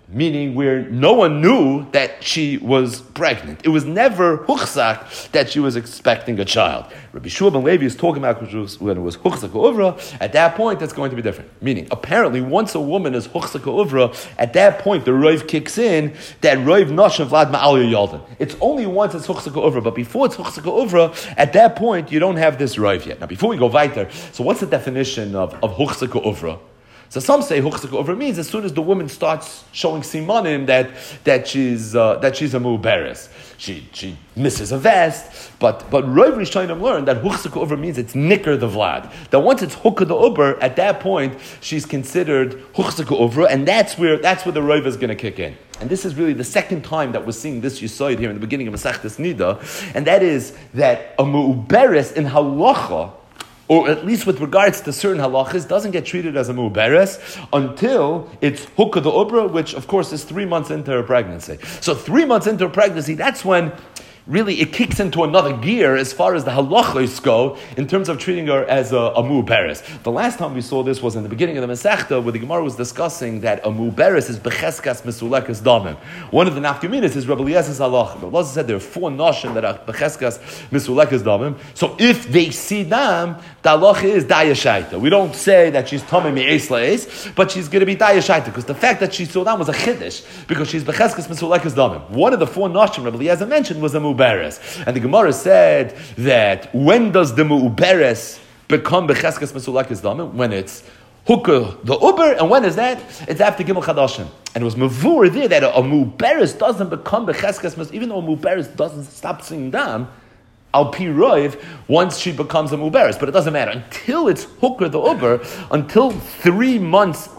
meaning where no one knew that she was pregnant. It was never huchzak that she was expecting a child. Rabbi Shua ben Levi is talking about when it was huchzak uvra. At that point, that's going to be different. Meaning, apparently, once a woman is huchzak uvra, at that point the roiv kicks in. That roiv nashim vlad ma'al yalden. It's only once it's huchzak uvra, but before it's huchzak uvra, at that point you don't have this roiv yet. Now, before we go weiter, so what's the definition of huchzak uvra? So some say huchzak uvra means as soon as the woman starts showing simanim that she's a mu'beres. She misses a vest, but Rav Rishonim learned that huchzak uvra means it's nicker the vlad. That once it's hukah the uber, at that point she's considered huchzak uvra, and that's where the Rav is going to kick in. And this is really the second time that we're seeing this yisoid here in the beginning of Masechtas Nida, and that is that a mu'beres in halacha, or at least with regards to certain halachas, doesn't get treated as a mu'beres until it's hukah the ubra, which of course is 3 months into her pregnancy. So 3 months into her pregnancy, that's when really it kicks into another gear as far as the halachos go in terms of treating her as a mu'beres. The last time we saw this was in the beginning of the Masechta, where the Gemara was discussing that a mu'beres is becheskas mesulekas damim. One of the nafkaminas is Rabbi Eliezer's halacha. Rabbi Eliezer said there are 4 nashim that are becheskas mesulekas damim. So if they see dam, the halacha is dayashaita. We don't say that she's tamei me'es la'es, but she's going to be dayashaita, because the fact that she saw dam was a chiddush, because she's becheskas mesulekas damim. One of the 4 nashim Rabbi Eliezer mentioned was a mu'beres. And the Gemara said that when does the mu'beres become becheskas mesulakis damim? When it's hukah the uber, and when is that? It's after Gimel Chadashim. And it was mavur there that a mu'beres doesn't become becheskas mesulakis, even though a mu'beres doesn't stop seeing dam, al pi roiv, once she becomes a mu'beres. But it doesn't matter until it's hukah the uber, until 3 months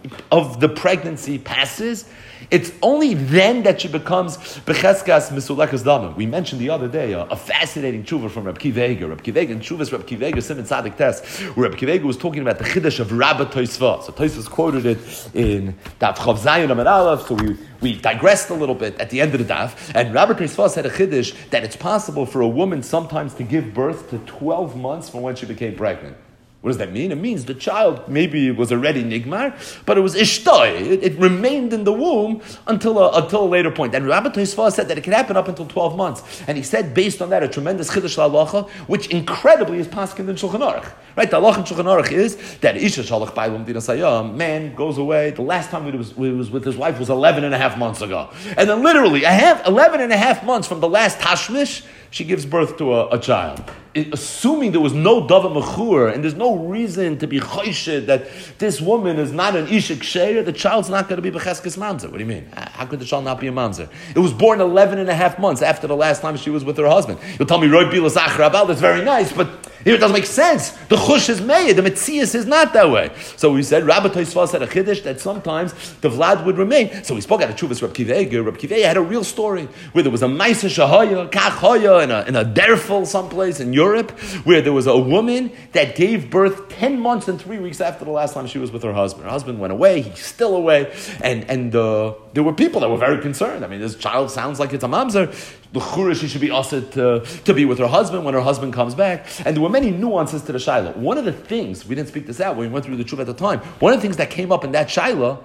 of the pregnancy passes. It's only then that she becomes becheskas misulakas damim. We mentioned the other day a fascinating tshuva from Reb Kiva Eger. Reb Kiva Eger, and tshuva's Reb Kiva Eger, Simon Tzadik Tes, where Reb Kiva Eger was talking about the chiddush of Rabba Tosfos. So Tosfos quoted it in Daf Chav Zayin Amud Aleph, so we digressed a little bit at the end of the daf, and Rabba Tosfos had a chiddush that it's possible for a woman sometimes to give birth to 12 months from when she became pregnant. What does that mean? It means the child maybe was already nigmar, but it was ishtoi. It remained in the womb until a later point. And Rabbi Tosfos said that it can happen up until 12 months. And he said, based on that, a tremendous chiddush halacha, which incredibly is paskin in Shulchan Aruch. Right? The halacha in Shulchan Aruch is that isha shalach b'aylam dinasayah, man goes away. The last time he was with his wife was 11 and a half months ago. And then literally 11 and a half months from the last tashmish, she gives birth to a child. Assuming there was no dava mechur, and there's no reason to be choshid that this woman is not an ishik sheir, the child's not going to be becheskes mamzer. What do you mean? How could the child not be a mamzer? It was born 11 and a half months after the last time she was with her husband. You'll tell me, Roy Bilas Achrabal, that's very nice, but here it doesn't make sense. The chush is made, the metzias is not that way. So we said, Rabbi Tosfos had a chiddush that sometimes the vlad would remain. So we spoke out of Chuvas Reb Kiva Eger. Reb Kiva Eger had a real story where there was a Maisa Shahaya, Kach Haya, in a derfel someplace in Europe, where there was a woman that gave birth 10 months and 3 weeks after the last time she was with her husband. Her husband went away, he's still away, and there were people that were very concerned. I mean, this child sounds like it's a mamzer. The chura, she should be asked to be with her husband when her husband comes back. And there were many nuances to the shaila. One of the things, we didn't speak this out when we went through the tshuva at the time, one of the things that came up in that shaila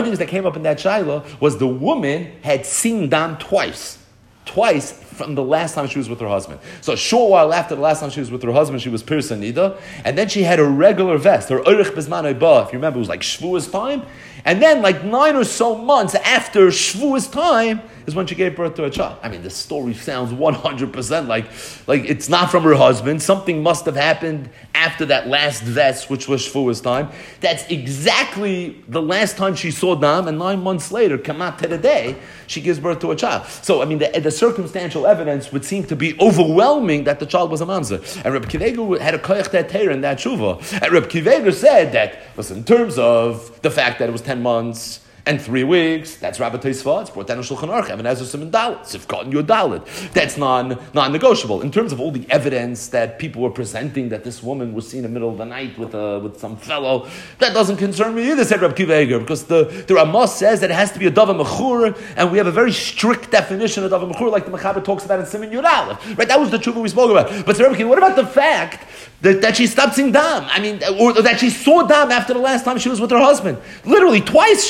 was the woman had seen dam twice from the last time she was with her husband. So a short while after the last time she was with her husband, she was Pirsa Nida, and then she had a regular vest, her Urich Bizman Oba, if you remember, it was like Shvuas time, and then like 9 or so months after Shvuas time is when she gave birth to a child. I mean, the story sounds 100% like it's not from her husband. Something must have happened after that last vest, which was Shvuas time. That's exactly the last time she saw Dam, and 9 months later, Kamat to the day, she gives birth to a child. So, I mean, the circumstantial evidence would seem to be overwhelming that the child was a mamzer. And Reb Kiva Eger had a koyach that teir in that tshuva. And Reb Kiva Eger said that, listen, in terms of the fact that it was 10 months and 3 weeks, that's Rabbi Tosfos. It's brought down in Shulchan Aruch, Even Ezra Simon Dalet, Sifkat and Yud Dalet. That's non-negotiable. In terms of all the evidence that people were presenting that this woman was seen in the middle of the night with some fellow, that doesn't concern me either, said Rabbi Kiva Eger, because the Ramah says that it has to be a dava mechur, and we have a very strict definition of dava mechur, like the Mechaber talks about in Simon Yud Aleph. Right? That was the tshuva we spoke about. But Rabbi Kiva, what about the fact that she stopped seeing dam? I mean, or that she saw dam after the last time she was with her husband. Literally twice she saw dam.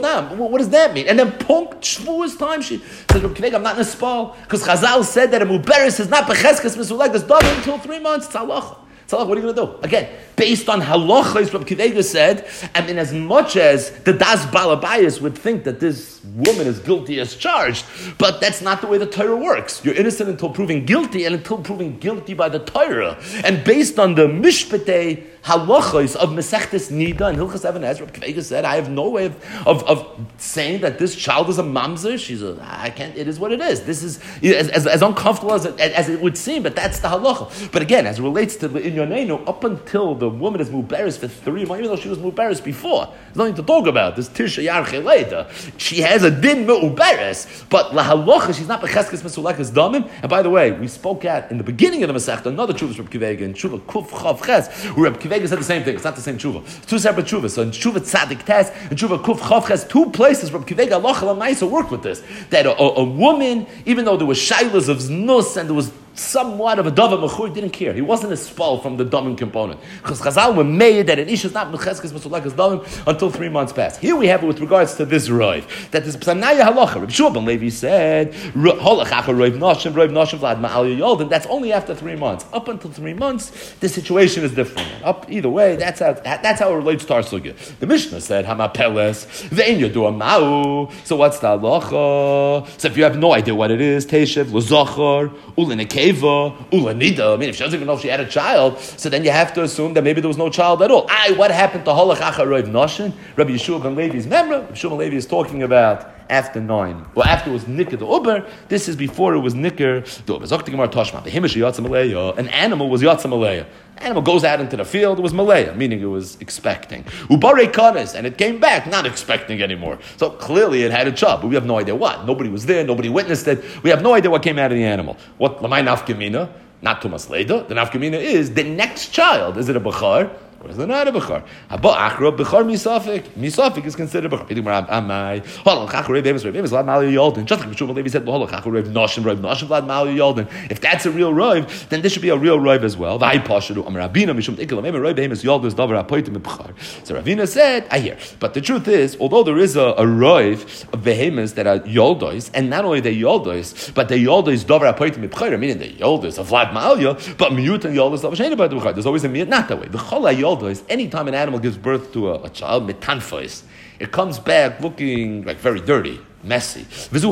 olam. What does that mean? And then punk shvuas time. She says, Reb Kiva, I'm not in a spal because Chazal said that a muberes is not becheskes mesulegas davar until 3 months. It's halacha. What are you going to do? Again, based on halachas, Reb Kiva said, and in as much as the Das Balabayas would think that this woman is guilty as charged, but that's not the way the Torah works. You're innocent until proven guilty, and until proven guilty by the Torah. And based on the mishpatei halachas of Masechtes Nida and Hilchas Even HaEzer, Reb Kiva said, I have no way of saying that this child is a mamzer. I can't. It is what it is. This is as uncomfortable as it would seem, but that's the halacha. But again, as it relates to the Inyanenu, up until the woman is muberes for 3 months, even though she was muberes before, there's nothing to talk about. This Tisha Yar Cheleda, she has a din muberes, but la halacha, she's not becheskes mesulakas damim. And by the way, we spoke at in the beginning of the Masechta another tshuva Reb Kiva in tshuva Kuf Chav Ches, where Reb Kiva said the same thing. It's not the same tshuva. It's 2 separate tshuvas. So in tshuva Tzadik Tes and tshuva Kuf Chav Ches, 2 places Reb Kiva halacha l'maisa worked with this. That a woman, even though there was shilas of znus and there was somewhat of a dava mechur, didn't care. He wasn't a spal from the damim component. Because Chazal were made that an ish is not mecheskes mesulakas damim until 3 months pass. Here we have it with regards to this roiv. That is psanaya halacha. Reb Shua ben Levi said, holach acha roiv nashim vlad ma'al yolden. That's only after 3 months. Up until 3 months, the situation is different. Either way, that's how it relates to our sugya. The Mishnah said, hamapeles ve'en yodua ma'u. So what's the halacha? So if you have no idea what it is, teishev l'zochar ulenekeva ulanida. I mean, if she doesn't even know if she had a child, so then you have to assume that maybe there was no child at all. What happened to holach acha roiv noshin? Rabbi Yeshua ben Levi's memra. Rabbi Yeshua ben Levi is talking about after 9. Well, after it was nicker the uber, this is before it was nicker the uber. Zok Gemara Toshma. The himish yatzam aleya. An animal was yatzam aleya. Animal goes out into the field, it was malaya, meaning it was expecting. Ubare kanes, and it came back, not expecting anymore. So clearly it had a job, but we have no idea what. Nobody was there, nobody witnessed it. We have no idea what came out of the animal. What, lamai nafkamina? Not Tumas Leda. The nafkamina is the next child. Is it a bachar? Or is it not a bechar? Haba achra bechar misafik. Misafik is considered bechar. Pidim amai. Holach achra bemis vlad mali yolden. Just like Shmuel Levi said, holach achra noshim vlad mali yolden. If that's a real roiv, then this should be a real roiv as well. V'ai pasharu am Rabina mishum tikel amem roiv bemis yolden davar apoitim bechar. So Ravina said, I hear. But the truth is, although there is a roiv of behemoths that are yoldos, and not only the yoldos, but the yoldos davar apoitim bechar, meaning the yoldos of vlad malia, but miyut and yoldos davar shein about bechar. There's always a miyut not that way. The cholay is anytime an animal gives birth to a child, metanfos, it comes back looking like very dirty, messy.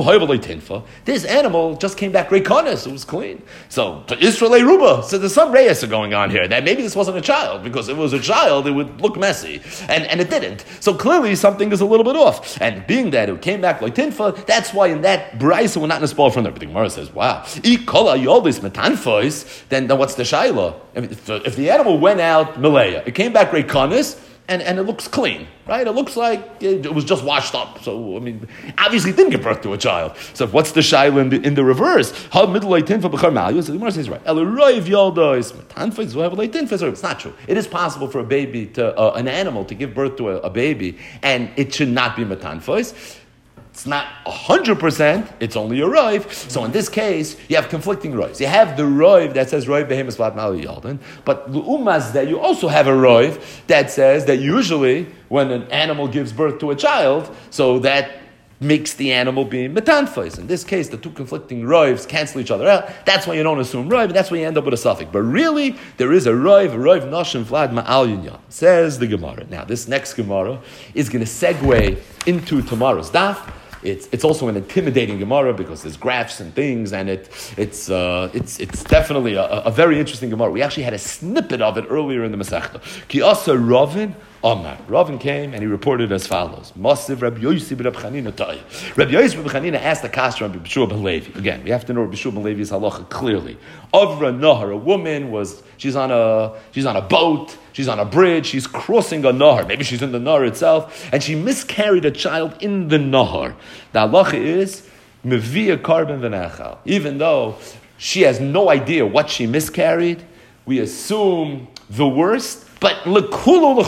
This animal just came back rekonis, it was clean. So to Israel Ruba, so there's some reyes going on here that maybe this wasn't a child, because if it was a child, it would look messy, and it didn't. So clearly something is a little bit off. And being that it came back like tinfa, that's why in that brayso we're not in a spall from there. But the Gemara says, wow, then what's the shaila? If the animal went out malaya, it came back rekonis, and it looks clean, right? It looks like it was just washed up. So, I mean, obviously it didn't give birth to a child. So what's the shayla in the reverse? How middle tinfa b'char malyu? So the Gemara says, right, it's not true. It is possible for a baby an animal to give birth to a baby, and it should not be metanfos. It's not 100%, it's only a roiv. So in this case, you have conflicting roivs. You have the roiv that says roiv behemoth vlad mali yalden, but l'umas that you also have a roiv that says that usually when an animal gives birth to a child, so that makes the animal be metanfos. In this case, the two conflicting roivs cancel each other out. That's why you don't assume roiv, and that's why you end up with a suffix. But really, there is a roiv noshim vlad ma'al yinyan. Says the Gemara. Now, this next Gemara is going to segue into tomorrow's daf. It's also an intimidating Gemara because there's graphs and things, and it's definitely a very interesting Gemara. We actually had a snippet of it earlier in the Masechta. Ki asa Ravin Omar. Ravin came and he reported as follows: Masiv Rabbi Yossi Rabbi Chanina Tay. Rabbi Yossi Rabbi Chanina asked the Kasher Rabbi Yeshua ben Levi. Again, we have to know Rabbi Yeshua ben Levi's halacha clearly. Avra Nahar, a woman she's on a boat. She's on a bridge, she's crossing a nahar. Maybe she's in the nahar itself, and she miscarried a child in the nahar. The halacha is, mevia karben v'nechal. Even though she has no idea what she miscarried, we assume the worst, but l'kulo l'chumra.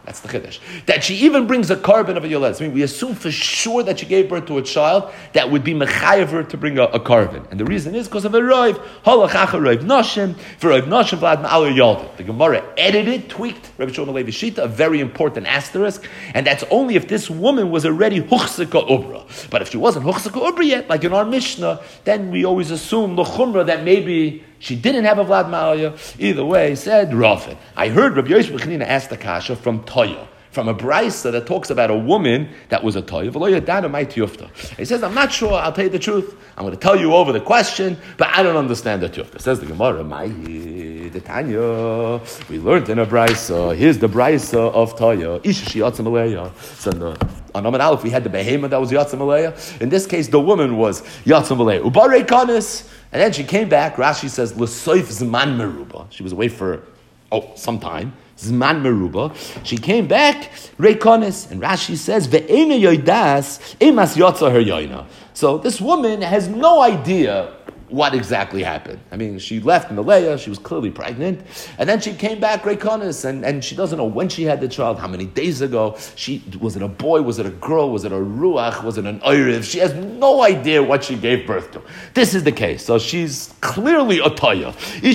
That's the chiddush. That she even brings a carbon of a yoletz. I mean, we assume for sure that she gave birth to a child that would be mechayev her to bring a carbon. And the reason is because of a roiv, halach acha roiv noshim, for roiv noshim vlad ma'al yalda. The Gemara edited, tweaked Rabbi Shlomo Levi Shita, a very important asterisk, and that's only if this woman was already huchsika ubra. But if she wasn't huchsika ubra yet, like in our Mishnah, then we always assume l'chumra that maybe she didn't have a Vlad Ma'alya. Either way, said Rafin. I heard Rabbi Yosef Bechanina ask the kasha from Toya, from a brisa that talks about a woman that was a Toya. He says, I'm not sure, I'll tell you the truth. I'm going to tell you over the question, but I don't understand the Tufta. Says the Gemara, the Tanya, we learned in a brisa, here's the brisa of Toya. Isha she yatzim aleya. So on Amud Aleph, we had the behemoth that was yatzim aleya. In this case, the woman was yatzim aleya. Ubarei kanis. And then she came back. Rashi says, "L'soif zman meruba." She was away for some time. Zman meruba. She came back. Reikonis. And Rashi says, "Ve'ena yoidas emas yotza her yoina." So this woman has no idea what exactly happened. I mean, she left Malaya, she was clearly pregnant, and then she came back, Reikonis, and she doesn't know when she had the child, how many days ago, was it a boy, was it a girl, was it a ruach, was it an oiriv? She has no idea what she gave birth to. This is the case. So she's clearly a taya.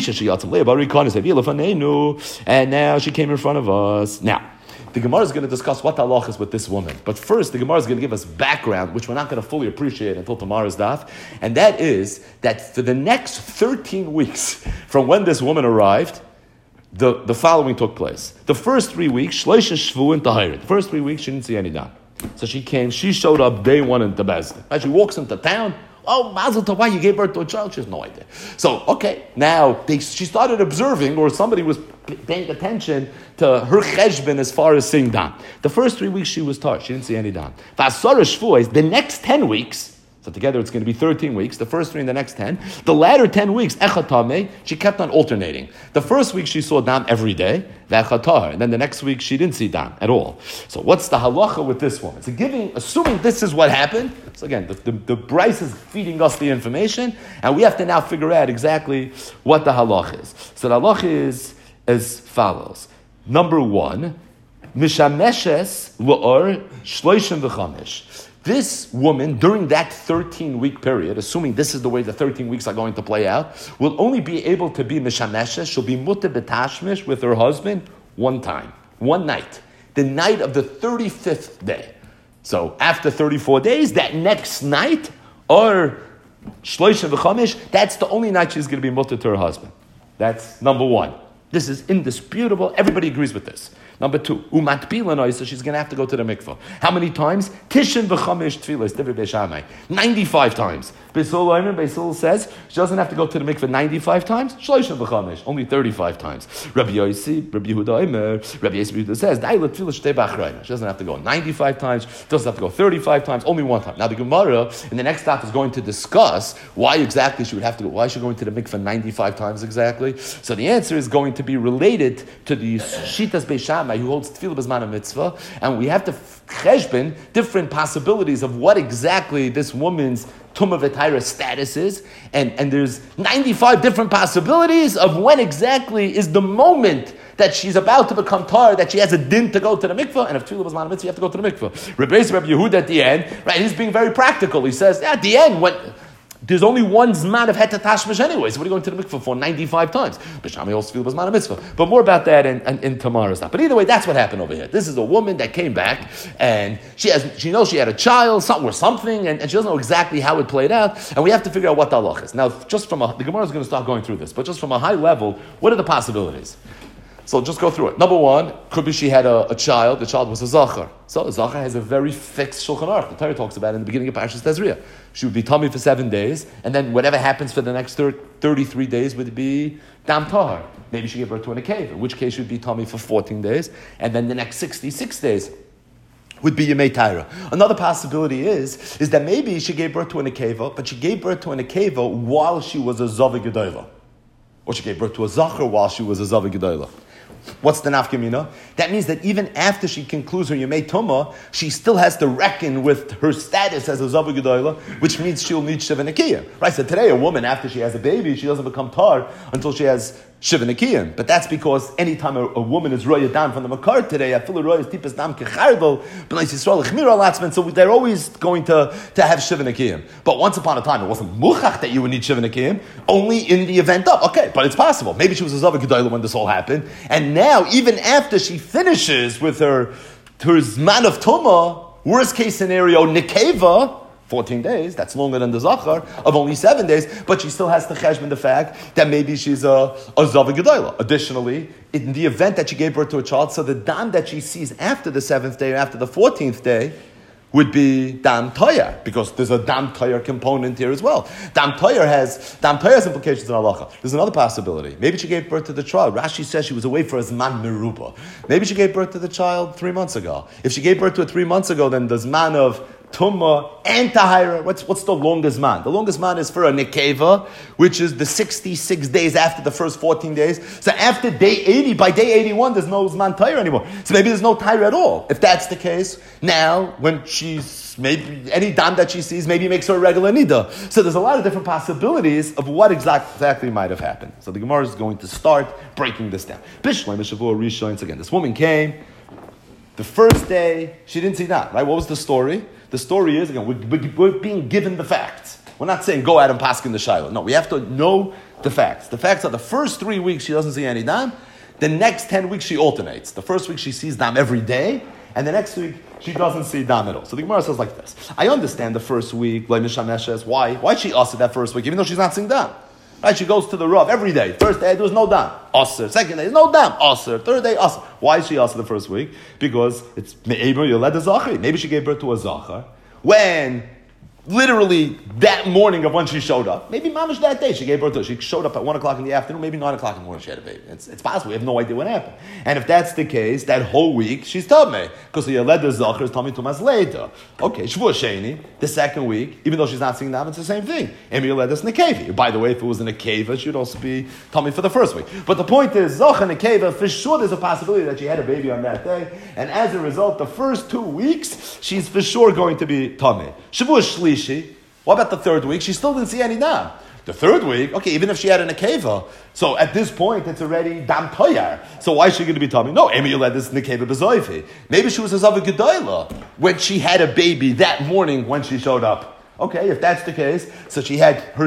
And now she came in front of us. Now, the Gemara is going to discuss what halach is with this woman. But first, the Gemara is going to give us background, which we're not going to fully appreciate until tomorrow's daf. And that is that for the next 13 weeks from when this woman arrived, the following took place. The first 3 weeks, shleisha shvu and tahir. The first 3 weeks, she didn't see any dam. So she showed up day one in Bezdin. As she walks into town, oh, Mazel Tov, why you gave birth to a child? She has no idea. So, okay, now she started observing, or somebody was paying attention to her cheshbon as far as seeing dam. The first 3 weeks she was taught, she didn't see any dam. The next 10 weeks, so together it's going to be 13 weeks, the first 3 and the next 10, the latter 10 weeks, echatame, she kept on alternating. The first week she saw dam every day, and then the next week she didn't see dam at all. So what's the halacha with this woman? So assuming this is what happened, so again, the Bryce is feeding us the information, and we have to now figure out exactly what the halacha is. So the halacha is as follows. Number 1, mishameshes la'or shloishim v'chamesh. This woman, during that 13-week period, assuming this is the way the 13 weeks are going to play out, will only be able to be mishameshes. She'll be mutter b'tashmish with her husband one time, one night, the night of the 35th day. So after 34 days, that next night, or shloishim v'chamesh, that's the only night she's going to be mutter to her husband. That's number 1. This is indisputable. Everybody agrees with this. Number 2, umat pilanoi, so she's going to have to go to the mikvah. How many times? Tishin v'chamesh tfilas, David Beishamai. 95 times. Beisul says she doesn't have to go to the mikvah 95 times. Shloishin v'chamesh, only 35 times. Rabbi Yossi, Rabbi Yehuda Omer, Rabbi Yehuda says, she doesn't have to go 95 times, doesn't have to go 35 times, only one time. Now the Gemara in the next stop is going to discuss why exactly she would have to go, why is she going to the mikvah 95 times exactly? So the answer is going to be related to the Shitas Beishamai, who holds tefillah b'zman mitzvah, and we have to cheshbon different possibilities of what exactly this woman's tumah v'tayra status is, and there's 95 different possibilities of when exactly is the moment that she's about to become tar, that she has a din to go to the mikvah, and if tefillah b'zman mitzvah, you have to go to the mikvah. Rabbi Yehuda at the end, right, he's being very practical. He says, at the end, when there's only one zman of hetet tashmish anyway, so what are you going to the mikvah for 95 times? B'shami also feel b'zman mitzvah. But more about that in tomorrow's daf. But either way, that's what happened over here. This is a woman that came back, and she knows she had a child, something, and she doesn't know exactly how it played out, and we have to figure out what the halach is. Now, just the Gemara is going to start going through this, but just from a high level, what are the possibilities? So just go through it. Number 1, could be she had a child. The child was a zachar. So a zachar has a very fixed shulchan aruch. The Torah talks about it in the beginning of Parashas Tezriah. She would be tummy for 7 days, and then whatever happens for the next 33 days would be dam tahar. Maybe she gave birth to in a cave, in which case she would be tummy for 14 days, and then the next 66 days would be Yemei Taira. Another possibility is that maybe she gave birth to a nekeva, but she gave birth to a nekeva while she was a Zavah Gedolah. Or she gave birth to a Zachar while she was a Zavah Gedolah. What's the nafkamina? That means that even after she concludes her Yemei Tumah, she still has to reckon with her status as a Zavah Gedolah, which means she'll need Sheva Nekiah. Right, so today a woman, after she has a baby, she doesn't become tar until she has Shiva Nekiyim. But that's because anytime a woman is roya down from the makar today, I feel a roya is tipas dam kecharvel, b'nai Yisrael chmira latzman, so they're always going to have Shiva Nekiyim. But once upon a time, it wasn't muchach that you would need Shiva Nekiyim, only in the event of, okay, but it's possible. Maybe she was a Zava Gedolah when this all happened, and now, even after she finishes with her Zman of Tumah, worst case scenario, Nekeva, 14 days, that's longer than the Zachar, of only 7 days, but she still has to cheshbon the fact that maybe she's a Zava Gedolah. Additionally, in the event that she gave birth to a child, so the dam that she sees after the 7th day or after the 14th day would be dam toyer, because there's a dam toyer component here as well. Dam toyer has implications in halacha. There's another possibility. Maybe she gave birth to the child. Rashi says she was away for a zman meruba. Maybe she gave birth to the child 3 months ago. If she gave birth to it 3 months ago, then the zman of Tumma and Tahira. What's the longest man? The longest man is for a Nekeva, which is the 66 days after the first 14 days. So after day 80, by day 81, there's no Zman Tahira anymore. So maybe there's no Tahira at all. If that's the case, now when she's, maybe any dam that she sees, maybe makes her a regular Nida. So there's a lot of different possibilities of what exactly might have happened. So the Gemara is going to start breaking this down. Bishloim Shavua Rishon. Again, this woman came. The first day, she didn't see that, right? What was the story? The story is, again, we're being given the facts. We're not saying go out and paskin the shiloh. No, we have to know the facts. The facts are the first 3 weeks she doesn't see any dam. The next 10 weeks she alternates. The first week she sees dam every day, and the next week she doesn't see dam at all. So the Gemara says like this. I understand the first week, why? Why she asked that first week, even though she's not seeing dam? Right, she goes to the Rav every day. First day, there was no dam. Aser. Second day, no dam. Aser. Third day, aser. Why is she aser the first week? Because it's me'eber yoled a zachar. Maybe she gave birth to a zachar when literally that morning of when she showed up, maybe mamash that day she gave birth to. She showed up at 1 o'clock in the afternoon, maybe 9 o'clock in the morning she had a baby. It's possible. We have no idea what happened. And if that's the case, that whole week she's tamei, because the yoled zachar is tamei tumas later. Okay, shvua sheni. The second week, even though she's not seeing that, it's the same thing. Emi yoled is nekevi. By the way, if it was in a keva, she'd also be tamei for the first week. But the point is, zachar nekeva, for sure there's a possibility that she had a baby on that day, and as a result, the first 2 weeks she's for sure going to be tamei. Shvua shlishi. What about the third week? She still didn't see any dam. The third week, okay, even if she had an akeva, so at this point it's already dam toyar. So why is she going to be telling me? No, Amy, you let this nekeva bezoifi. Maybe she was a zava gedola when she had a baby that morning when she showed up. Okay, if that's the case, so she had her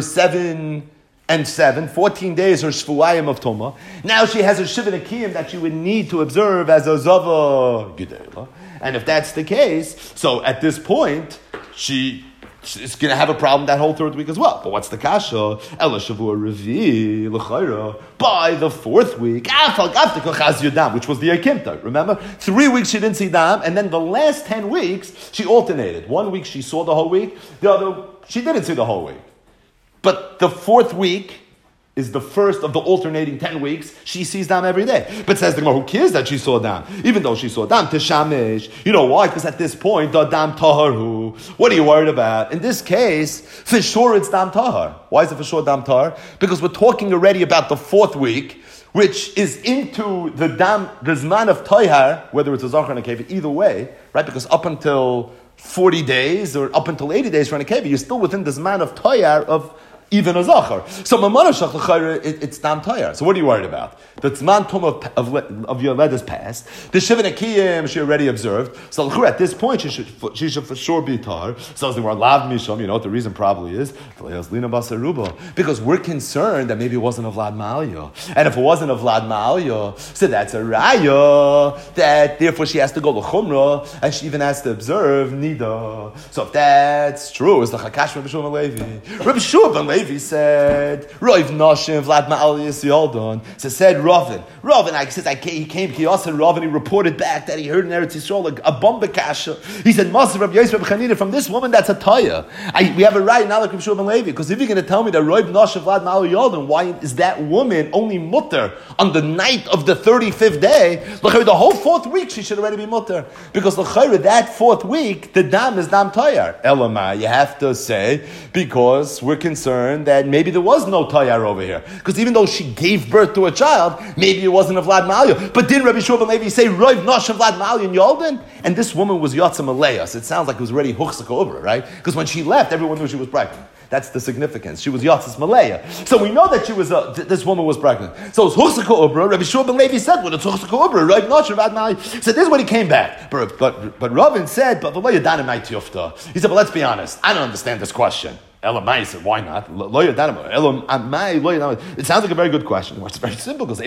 7 and 7, 14 days, her shvuayim of Toma. Now she has a Shiva Nekiyim that she would need to observe as a zava gedola. And if that's the case, so at this point, she's going to have a problem that whole third week as well. But what's the kasha? Ela shavua revi l'chayra. By the fourth week, which was the akimta. Remember, 3 weeks she didn't see dam, and then the last 10 weeks she alternated. 1 week she saw the whole week, the other she didn't see the whole week. But the fourth week is the first of the alternating 10 weeks. She sees dam every day. But says the Gemara, who cares that she saw dam? Even though she saw dam, teshamish. You know why? Because at this point, the dam taharu. What are you worried about? In this case, for sure it's dam tahar. Why is it for sure dam tahar? Because we're talking already about the fourth week, which is into the zman of tohar, whether it's a zachar and a keva, either way, right? Because up until 40 days or up until 80 days for an keva, you're still within the zman of tohar of even a zachar. So it's dam tayar. So what are you worried about? The tzman tum of your led is passed. The shiva nekiyim she already observed. So at this point she should for sure be tar. So the word lav misham. You know what the reason probably is? Because we're concerned that maybe it wasn't a Vlad Ma'alya. And if it wasn't a Vlad Ma'alya, so that's a raya that therefore she has to go to chumrah and she even has to observe nida. So if that's true, it's the chakash Rabbi Shua ben Levi. Rabbi Shua ben Levi said, Roiv Nashim, Vlad Ma'alya Yisrael. So said Ravin, he came, he also Ravin, he reported back that he heard in Eretz Yisrael a bomba kasha. He said, Master Rabbi Yosef Rabbi Chanina, from this woman, that's a taya. We have a right now like Rabbi Shua ben Levi, because if you're going to tell me that Roiv Nashim, Vlad Ma'alya Yisrael, why is that woman only mutter on the night of the 35th day? The whole fourth week she should already be mutter. Because that fourth week, the dam is dam tayar. Elamai, you have to say, because we're concerned that maybe there was no tayar over here. Because even though she gave birth to a child, maybe it wasn't a Vlad Ma'alya. But did Rabbi Shua ben Levi say, Roiv Nosh Vlad Ma'alya in Yolden? And this woman was Yatza Maleas. It sounds like it was already Huchsak over, right? Because when she left, everyone knew she was pregnant. That's the significance. She was Yatzis Malaya. So we know that she was this woman was pregnant. So it's Huchsaka Ubra. Rabbi Shua ben Levi said, well, it's Huchsaka Ubra, right? Not Shabbat Malaya. So this is when he came back. But Ravin said, but he said, but let's be honest. I don't understand this question. Elamai said, why not? It sounds like a very good question. It's very simple because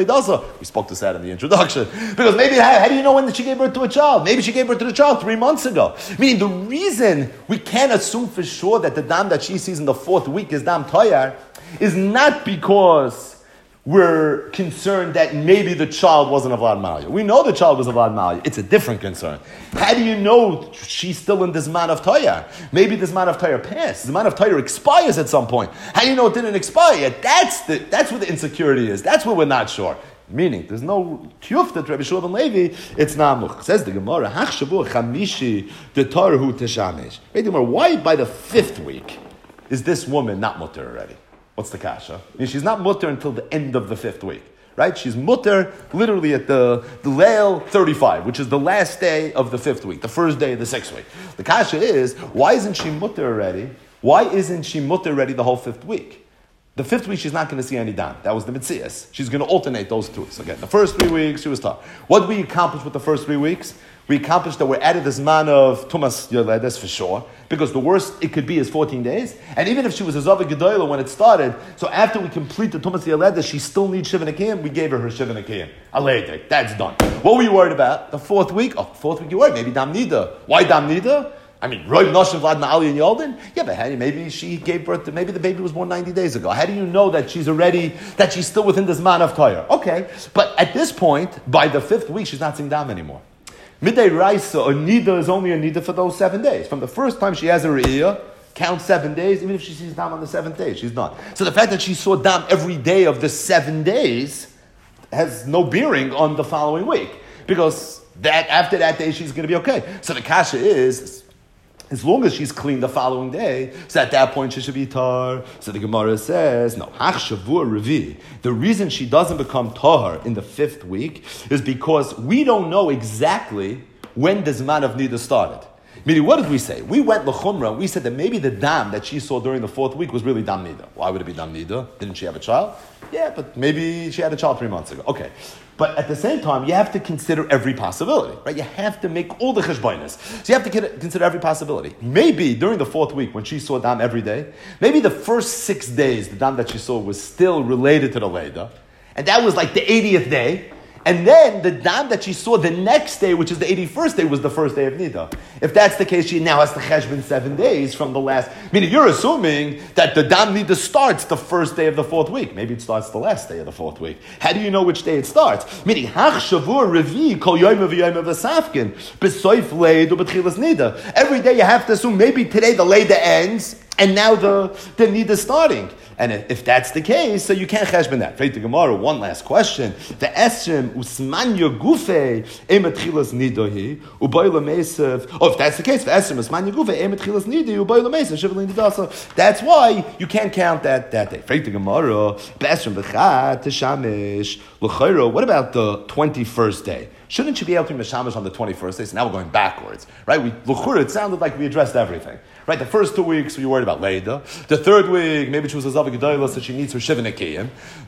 we spoke to that in the introduction. Because maybe, how do you know when she gave birth to a child? Maybe she gave birth to the child 3 months ago. Meaning the reason we can't assume for sure that the dam that she sees in the 4th week is dam toyar is not because we're concerned that maybe the child wasn't a Vlad Malya. We know the child was a Vlad Malya. It's a different concern. How do you know she's still in this man of Toyar? Maybe this man of Toyar passed. The man of Toyar expires at some point. How do you know it didn't expire yet? That's where the insecurity is. That's where we're not sure. Meaning, there's no tiyuf that Rabbi Shua ben Levi, it's namuch. Says the Gemara, Hach shavu chamishi de tarhu teshamesh. Wait, Gemara, why by the 5th week is this woman not mutter already? What's the kasha? I mean, she's not mutter until the end of the 5th week, right? She's mutter literally at the Leil 35, which is the last day of the 5th week, the first day of the 6th week. The kasha is, why isn't she mutter already? Why isn't she mutter already the whole 5th week? The 5th week, she's not going to see any dam. That was the mitzias. She's going to alternate those 2 weeks. Again, the first 3 weeks, she was tough. What did we accomplish with the first 3 weeks? We accomplished that we're added this man of Tumas Yoledes for sure, because the worst it could be is 14 days. And even if she was a Zavah Gedoyla when it started, so after we complete the Tumas Yoledes, she still needs Shiva Nekiyim, we gave her Shiva Nekiyim. Aleidik, that's done. What were you worried about? The 4th week? Oh, 4th week you worried, maybe Dam Nida. Why Dam Nida? I mean, Roy Noshem Vlad Na'ali and Yolden? Yeah, but maybe she gave birth to, maybe the baby was born 90 days ago. How do you know that she's still within this man of Torah? Okay, but at this point, by the 5th week, she's not seeing Dam anymore. Midday Raisa, a Nida is only a Nida for those 7 days. From the first time she has a Re'iyah, count 7 days, even if she sees Dam on the 7th day, she's not. So the fact that she saw Dam every day of the 7 days has no bearing on the following week. Because after that day, she's going to be okay. So the kasha is, as long as she's clean the following day, so at that point she should be tar. So the Gemara says, no, hach shavua revi. The reason she doesn't become tar in the 5th week is because we don't know exactly when the Zman of Nida started. Meaning, what did we say? We went l'chumra, we said that maybe the dam that she saw during the 4th week was really dam Nida. Why would it be dam Nida? Didn't she have a child? Yeah, but maybe she had a child 3 months ago. Okay. But at the same time, you have to consider every possibility, right? You have to make all the cheshbonos. So you have to consider every possibility. Maybe during the 4th week, when she saw dam every day, maybe the first 6 days, the dam that she saw was still related to the Leda, and that was like the 80th day. And then the dam that she saw the next day, which is the 81st day, was the first day of Nida. If that's the case, she now has to cheshbon 7 days from the last. Meaning, you're assuming that the dam Nida starts the first day of the 4th week. Maybe it starts the last day of the 4th week. How do you know which day it starts? Meaning, hach shavur revi kol yom v'safkin b'soif leid u'b'tchilas Nida. Every day you have to assume maybe today the Leda ends and now the Nida is starting. And if that's the case, so you can't cheshbon that. Right to Gemara, one last question. The esrim usmanya gufe emetchilas nidahi ubayla mesev. Oh, if that's the case, the esrim usmanya gufe emetchilas nidahi ubayla mesev shivalin nidasa. That's why you can't count that day. Right to Gemara, the esrim b'chat teshamish l'chayro. What about the 21st day? Shouldn't you be able to be meshamish on the 21st day? So now we're going backwards, right? It sounded like we addressed everything. Right, the first 2 weeks we were worried about Leda. The 3rd week, maybe she was a Zavah Gedoyla, so she needs her Shiva Nekiyim.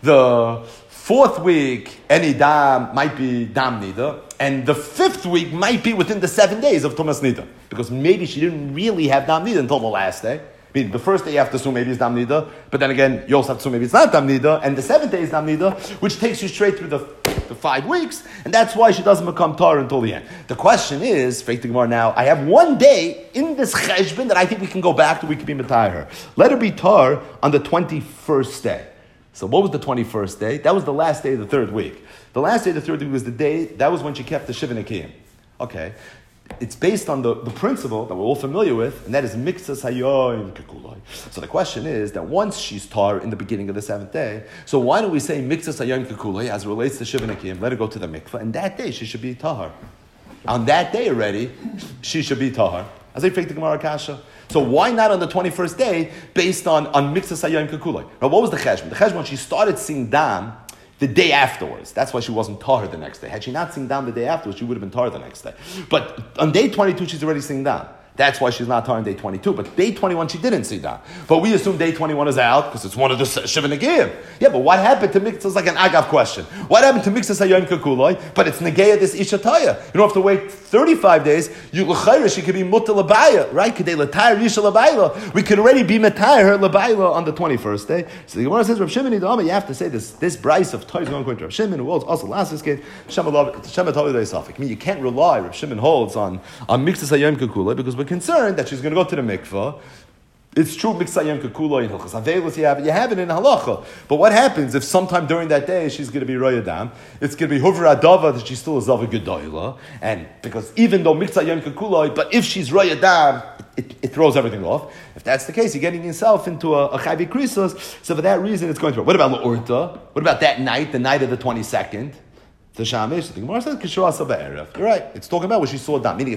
The 4th week, any dam might be dam Nida. And the 5th week might be within the 7 days of Tumas Nida. Because maybe she didn't really have dam Nida until the last day. I mean, the first day you have to assume maybe it's dam Nida, but then again, you also have to assume maybe it's not dam Nida, and the 7th day is dam Nida, which takes you straight through the 5 weeks, and that's why she doesn't become tar until the end. The question is, Freit Gemara now, I have 1 day in this cheshbon that I think we can go back to, we can be matayr her. Let her be tar on the 21st day. So what was the 21st day? That was the last day of the 3rd week. The last day of the 3rd week was the day, that was when she kept the Shiva Nekiyim. Okay. It's based on the principle that we're all familiar with, and that is mixas hayoim kekulai. So the question is that once she's tar in the beginning of the 7th day, so why don't we say mixas hayoim kekulai as it relates to Shiva Nekiyim, let her go to the mikveh, and that day she should be tahar. On that day already, she should be tahar. As I fake the Gemara Kasha. So why not on the 21st day, based on mixas hayoim kekulai? Now what was the cheshbon? The cheshbon, she started seeing dam the day afterwards. That's why she wasn't tar the next day. Had she not seen dam the day afterwards, she would have been tar the next day. But on day 22, she's already seeing dam. That's why she's not tar on day 22. But day 21, she didn't see dam. But we assume day 21 is out because it's one of the Shiva Negiyim. Yeah, but what happened to Mikzah is like an Agav question. What happened to Mikzah Hayom Kakuloi? But it's Negeya this Ishataya. You don't have to wait 35 days. You L'chayra, she could be Mutta L'bayla, right? Kedei L'tayr Yisha L'bayla. We could already be Matayr her L'bayla on the 21st day. So the Gemara says, Rav Shimon, you have to say this Bryce of Toy is going to Rav Shimon, who holds also last case, I mean, you can't rely, Rav Shimon holds on Mikzah Hayom Kakuloi because we're concerned that she's going to go to the mikvah. It's true, Mikzah Hayom Kakuloi in Hilchos Avelos, you have it in Halacha. But what happens if sometime during that day she's going to be Roya Dam? It's going to be Huvra Adava that she's still a Zava Gedoyla. And because even though Mikzah Hayom Kakuloi, but if she's Roya Dam, it throws everything off. If that's the case, you're getting yourself into a Chayvi Krisos. So for that reason, it's going to. What about La'urta? What about that night, the night of the 22nd? The Shamish, the Gemara says Kishra Saba'erev. You're right. It's talking about when she saw Dam. Meaning,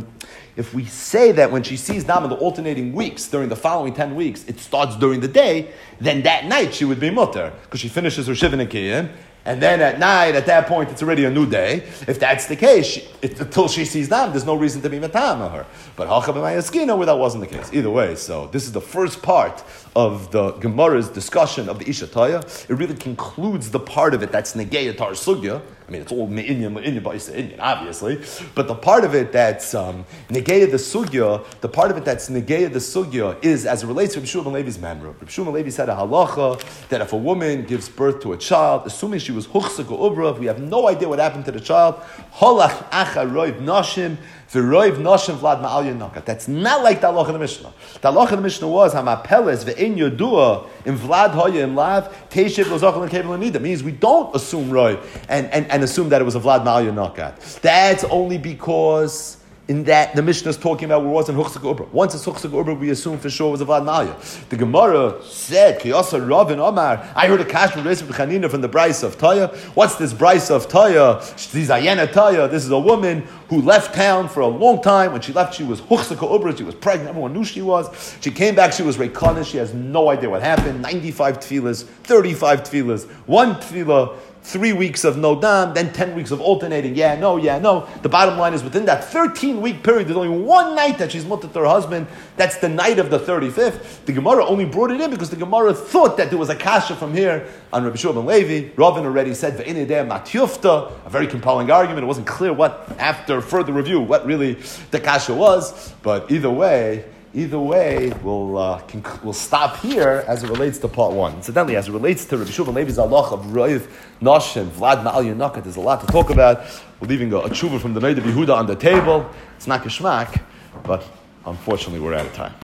if we say that when she sees Dam in the alternating weeks during the following 10 weeks, it starts during the day, then that night she would be mutter because she finishes her Shiva Nekiyim, and then at night, at that point, it's already a new day. If that's the case, until she sees Dam, there's no reason to be matam on her. But Hacha b'mayaskina, where that wasn't the case. Either way, so this is the first part of the Gemara's discussion of the Isha Taya. It really concludes the part of it that's Negeya Tar Sugya. I mean, it's all Me'inyan, Ba'isa Inyan, obviously. But the part of it that's Negeya the Sugya, the part of it that's Negeya the Sugya is, as it relates to Reb Shmuel Levi's memra. Reb Shmuel Levi said a halacha that if a woman gives birth to a child, assuming she was Huchsek or Ubra, we have no idea what happened to the child, Holach Acha Roiv Nashim, V'roiv Nashim Vlad Ma'al Yonakat. That's not like the halacha in the Mishnah. The halacha in the Mishnah was Hamapeles Ve'in Yodua in Vlad Hoya in Lav Teishev Lozachal and Kevel Anida. Means we don't assume Roiv and assume that it was a Vlad Ma'al Yonakat. That's only because in that the Mishnah is talking about where it wasn't Huchsek Ubra. Once it's Huchsek Ubra, we assume for sure it was a Vlad Ma'al. The Gemara said, Kiyasa Rav and Omar, I heard a kash from Reis Chanina from the Bryce of Taya. What's this Bryce of Taya? She's Ayana Taya. This is a woman who left town for a long time. When she left, she was Huchsek Ubra. She was pregnant. Everyone knew she was. She came back. She was Reikana. She has no idea what happened. 95 tefillas, 35 tefillas, 1 tefillah, 3 weeks of no dam, then 10 weeks of alternating. Yeah, no. The bottom line is within that 13-week period, there's only one night that she's mutter to her husband. That's the night of the 35th. The Gemara only brought it in because the Gemara thought that there was a kasha from here on Rabbi Shua ben Levi. Ravin already said, Ve'inideh matyufta, a very compelling argument. It wasn't clear what, after further review, what really the kasha was. But either way, we'll stop here as it relates to part one. Incidentally, as it relates to Rabbi Shua ben Levi's halach of Roiv Nashim, Vlad Ma'al Yonakat, there's a lot to talk about. We're leaving a tshuva from the Noda B'Yehuda on the table. It's not kishmak, but unfortunately we're out of time.